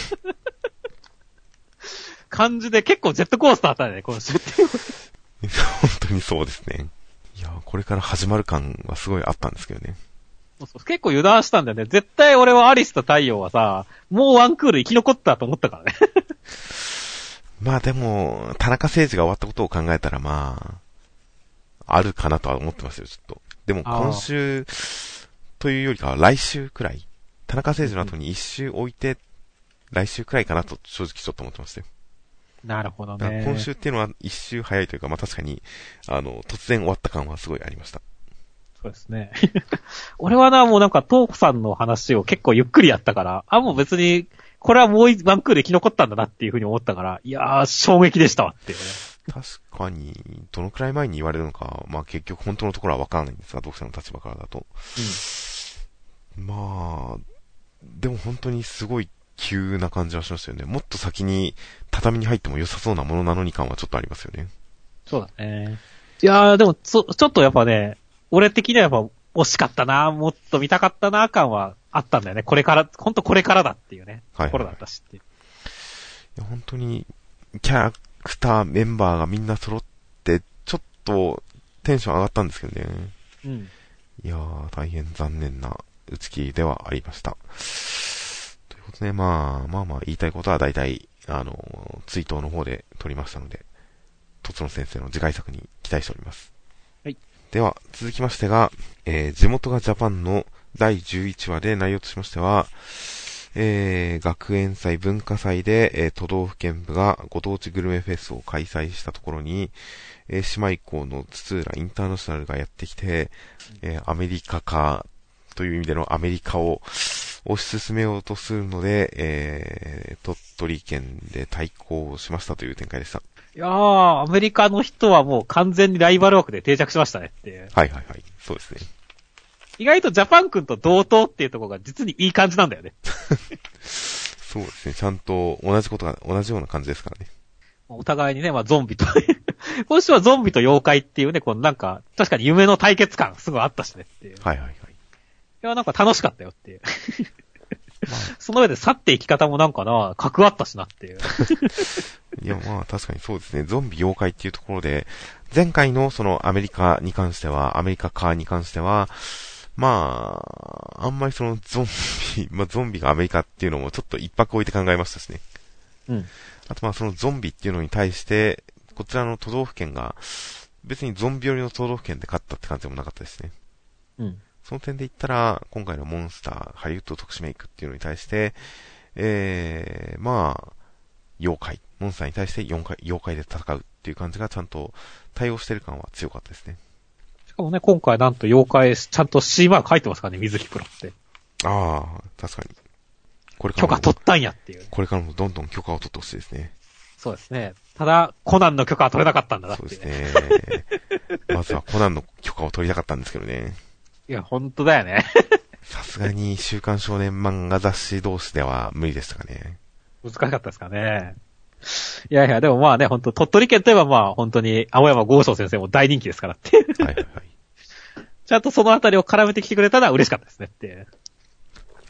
感じで結構ジェットコースターあったね、この週って。 本当にそうですね。いや、これから始まる感はすごいあったんですけどね。 そうそう結構油断したんだよね。絶対俺はアリスと太陽はさ、もうワンクール生き残ったと思ったからね。 まあでも、田中誠二が終わったことを考えたらまあ、あるかなとは思ってますよ、ちょっと。でも今週というよりかは来週くらい、田中誠二の後に一周置いて、来週くらいかなと正直ちょっと思ってましたよ。 なるほどね。 今週っていうのは一周早いというか、まあ確かに、あの、突然終わった感はすごいありました。 そうですね。俺はな、もうなんか、トークさんの話を結構ゆっくりやったから、あ、もう別に、これはもうワンクール生き残ったんだなっていうふうに思ったから、いやー、衝撃でしたわっていうね。 確かに、どのくらい前に言われるのか、まあ結局本当のところはわからないんですが、読者の立場からだと。うん、まあ、でも本当にすごい急な感じはしましたよね。もっと先に畳に入っても良さそうなものなのに感はちょっとありますよね。 そうだね。いやー、でも、そ、ちょっとやっぱね、俺的にはやっぱ惜しかったな、もっと見たかったな感はあったんだよね。これから、ほんとこれからだっていうね、はいはいはい、ところだったしっていう。 いや本当に、キャラクター、メンバーがみんな揃って、ちょっとテンション上がったんですけどね。うん。いやー、大変残念な打ち切りではありました。ということで、まあ、まあまあ言いたいことは大体、あの、追悼の方で撮りましたので、とつの先生の次回作に期待しております。はい。では、続きましてが、えー、地元がジャパンのだいじゅういちわで内容としましては、えー、学園祭文化祭で、えー、都道府県部がご当地グルメフェスを開催したところに、えー、姉妹校の津々浦インターナショナルがやってきて、えー、アメリカ化という意味でのアメリカを推し進めようとするので、えー、鳥取県で対抗しましたという展開でした。 いやー、アメリカの人はもう完全にライバル枠で定着しましたねっていう。 はいはいはい。そうですね。 意外とジャパン君と同等っていうところが実にいい感じなんだよね。 そうですね。ちゃんと同じことが、同じような感じですからね。 お互いにね、まあゾンビと、今週はゾンビと妖怪っていうね、このなんか、確かに夢の対決感すごいあったしねっていう。 はいはいはい。いや、なんか楽しかったよっていう。まあ、その上で去っていき方もなんかな、格あったしなっていう。 いや、まあ確かにそうですね。ゾンビ妖怪っていうところで、前回のそのアメリカに関しては、アメリカ化に関しては、まあ、あんまりそのゾンビ、まあゾンビがアメリカっていうのもちょっと一泊置いて考えましたしね。うん。あとまあそのゾンビっていうのに対して、こちらの都道府県が、別にゾンビ寄りの都道府県で勝ったって感じでもなかったですね。うん。その点で言ったら、今回のモンスター、ハリウッド特殊メイクっていうのに対して、えー、まあ、妖怪、モンスターに対して妖怪、妖怪で戦うっていう感じがちゃんと対応してる感は強かったですね。 しかもね、今回なんと妖怪、ちゃんと シー マーク書いてますからね、水木プロって。 ああ、確かに。 これから許可取ったんやっていう。 これからもどんどん許可を取ってほしいですね。 そうですね。ただ、コナンの許可は取れなかったんだなっていう。 そうですね。まずはコナンの許可を取りたかったんですけどね。 いや、ほんとだよね。 さすがに週刊少年漫画雑誌同士では無理でしたかね。 難しかったですかね。いやいや、でもまあね、ほんと、鳥取県といえばまあ、本当に、青山剛昌先生も大人気ですからって。はいはいはい。ちゃんとそのあたりを絡めてきてくれたのは嬉しかったですねって。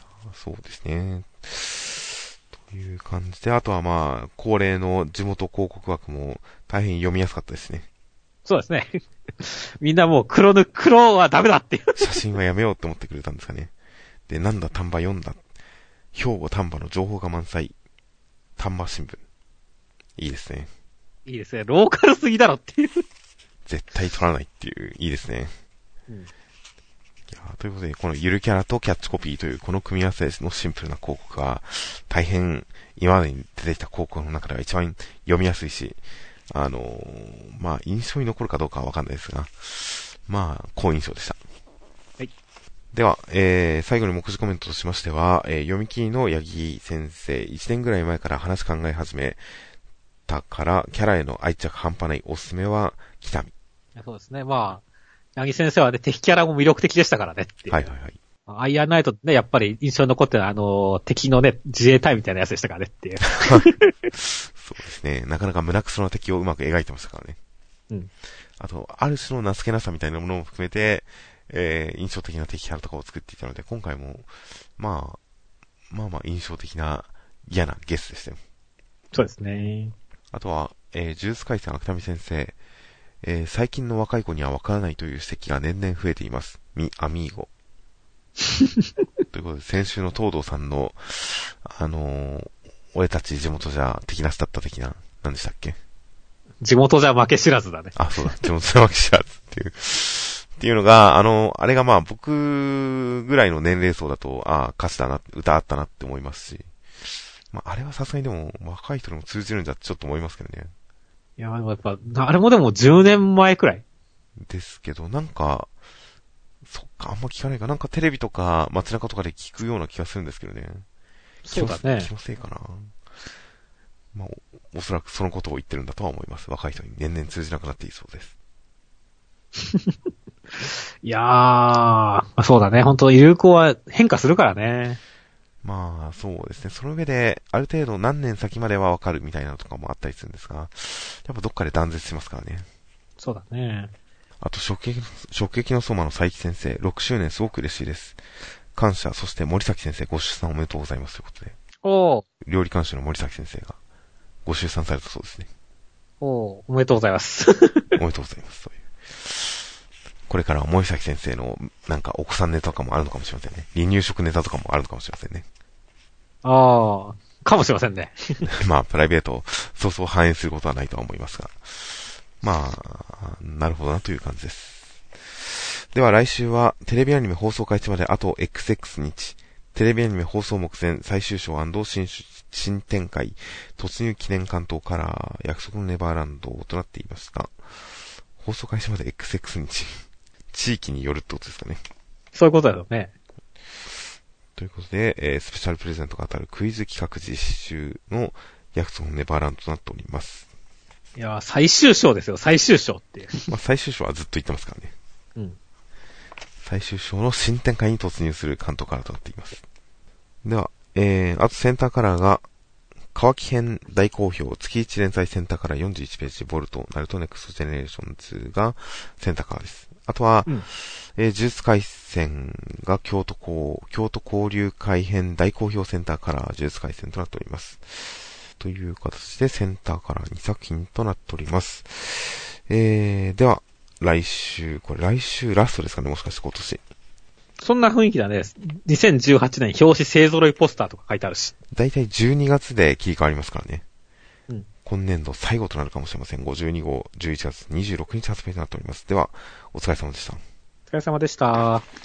そうですね。という感じで、あとはまあ、恒例の地元広告枠も大変読みやすかったですね。 そうですね。みんなもう黒ぬ、黒はダメだっていう。 写真はやめようって思ってくれたんですかね。で、なんだ丹波読んだ。兵庫丹波の情報が満載。丹波新聞。いいですね。 いいですね。ローカルすぎだろっていう。 絶対取らないっていう、いいですね。 うん、いやということで、このゆるキャラとキャッチコピーというこの組み合わせのシンプルな広告は、大変今までに出てきた広告の中では一番読みやすいし、あのー、まあ、印象に残るかどうかはわかんないですが、まあ、好印象でした。 はい。 では、えー、最後に目次コメントとしましては、えー、読み切りの八木先生、いちねんぐらい前から話考え始めたから、キャラへの愛着半端ないおすすめは、北見。 そうですね。まあ、八木先生はね、敵キャラも魅力的でしたからねっていう。 はいはいはい。 アイアンナイトってね、やっぱり印象に残ってるあの、敵のね、自衛隊みたいなやつでしたからねっていう。 そうですね。なかなか胸くその敵をうまく描いてましたからね。 うん。 あと、ある種の情けなさみたいなものも含めて、えー、印象的な敵キャラとかを作っていたので、今回も、まあ、まあまあ印象的な嫌なゲスでしたよ。 そうですね。 あとは、えー、呪術廻戦芥見先生、えー、最近の若い子にはわからないという指摘が年々増えています。ミ・アミーゴ。ということで、先週の東堂さんの、あのー、俺たち地元じゃ敵なしだった的な、何でしたっけ？ 地元じゃ負け知らずだね。 あ、そうだ、地元じゃ負け知らずっていう。っていうのが、あの、あれがまあ僕ぐらいの年齢層だと、ああ、歌詞だな、歌あったなって思いますし、まああれはさすがにでも若い人にも通じるんじゃってちょっと思いますけどね。 いや、でもやっぱ、あれもでもじゅうねんまえくらい。 ですけど、なんか、そっか、あんま聞かないか。なんかテレビとか街中とかで聞くような気がするんですけどね。 そうだね。 気のせいかな。まあお、おそらくそのことを言ってるんだとは思います。若い人に年々通じなくなっていそうです。 いやー、そうだね。本当流行は変化するからね。 まあ、そうですね。その上で、ある程度何年先まではわかるみたいなのとかもあったりするんですが、やっぱどっかで断絶しますからね。 そうだね。 あと、食撃の、食撃の相馬の佐伯先生、ろくしゅうねんすごく嬉しいです。感謝、そして森崎先生、ご出産おめでとうございますということで。 おー。 料理監修の森崎先生が、ご出産されたそうですね。 おー、おめでとうございます。 おめでとうございます。そういう。これからは森崎先生の、なんかお子さんネタとかもあるのかもしれませんね。離乳食ネタとかもあるのかもしれませんね。 ああ、かもしれませんね。 まあ、プライベートをそうそう反映することはないとは思いますが。まあ、なるほどなという感じです。では来週はテレビアニメ放送開始まであと エックスエックス 日。テレビアニメ放送目前最終章&新、新展開突入記念関東カラー約束のネバーランドとなっていますが、放送開始まで エックスエックス 日。地域によるってことですかね。 そういうことだよね。 ということで、えー、スペシャルプレゼントが当たるクイズ企画実習の約束のネバーランドとなっております。 いやー、最終章ですよ、最終章っていう。 まあ、最終章はずっと言ってますからね。 うん。 最終章の新展開に突入する関東カラーとなっています。では、えー、あとセンターカラーが、乾き編大好評、月いち連載センターカラーよんじゅういちページ、ボルト、ナルトネクストジェネレーションツーがセンターカラーです。あとは、うん、えー、呪術廻戦が京都交、京都交流会編大好評センターカラー、呪術廻戦となっております。という形でセンターカラーにさく品となっております。えー、では、来週、これ来週ラストですかね、もしかして今年。 そんな雰囲気だね。にせんじゅうはちねん表紙勢揃いポスターとか書いてあるし。 だいたいじゅうにがつで切り替わりますからね。 うん。 今年度最後となるかもしれません。ごじゅうにごうじゅういちがつにじゅうろくにち発売となっております。では、お疲れ様でした。 お疲れ様でした。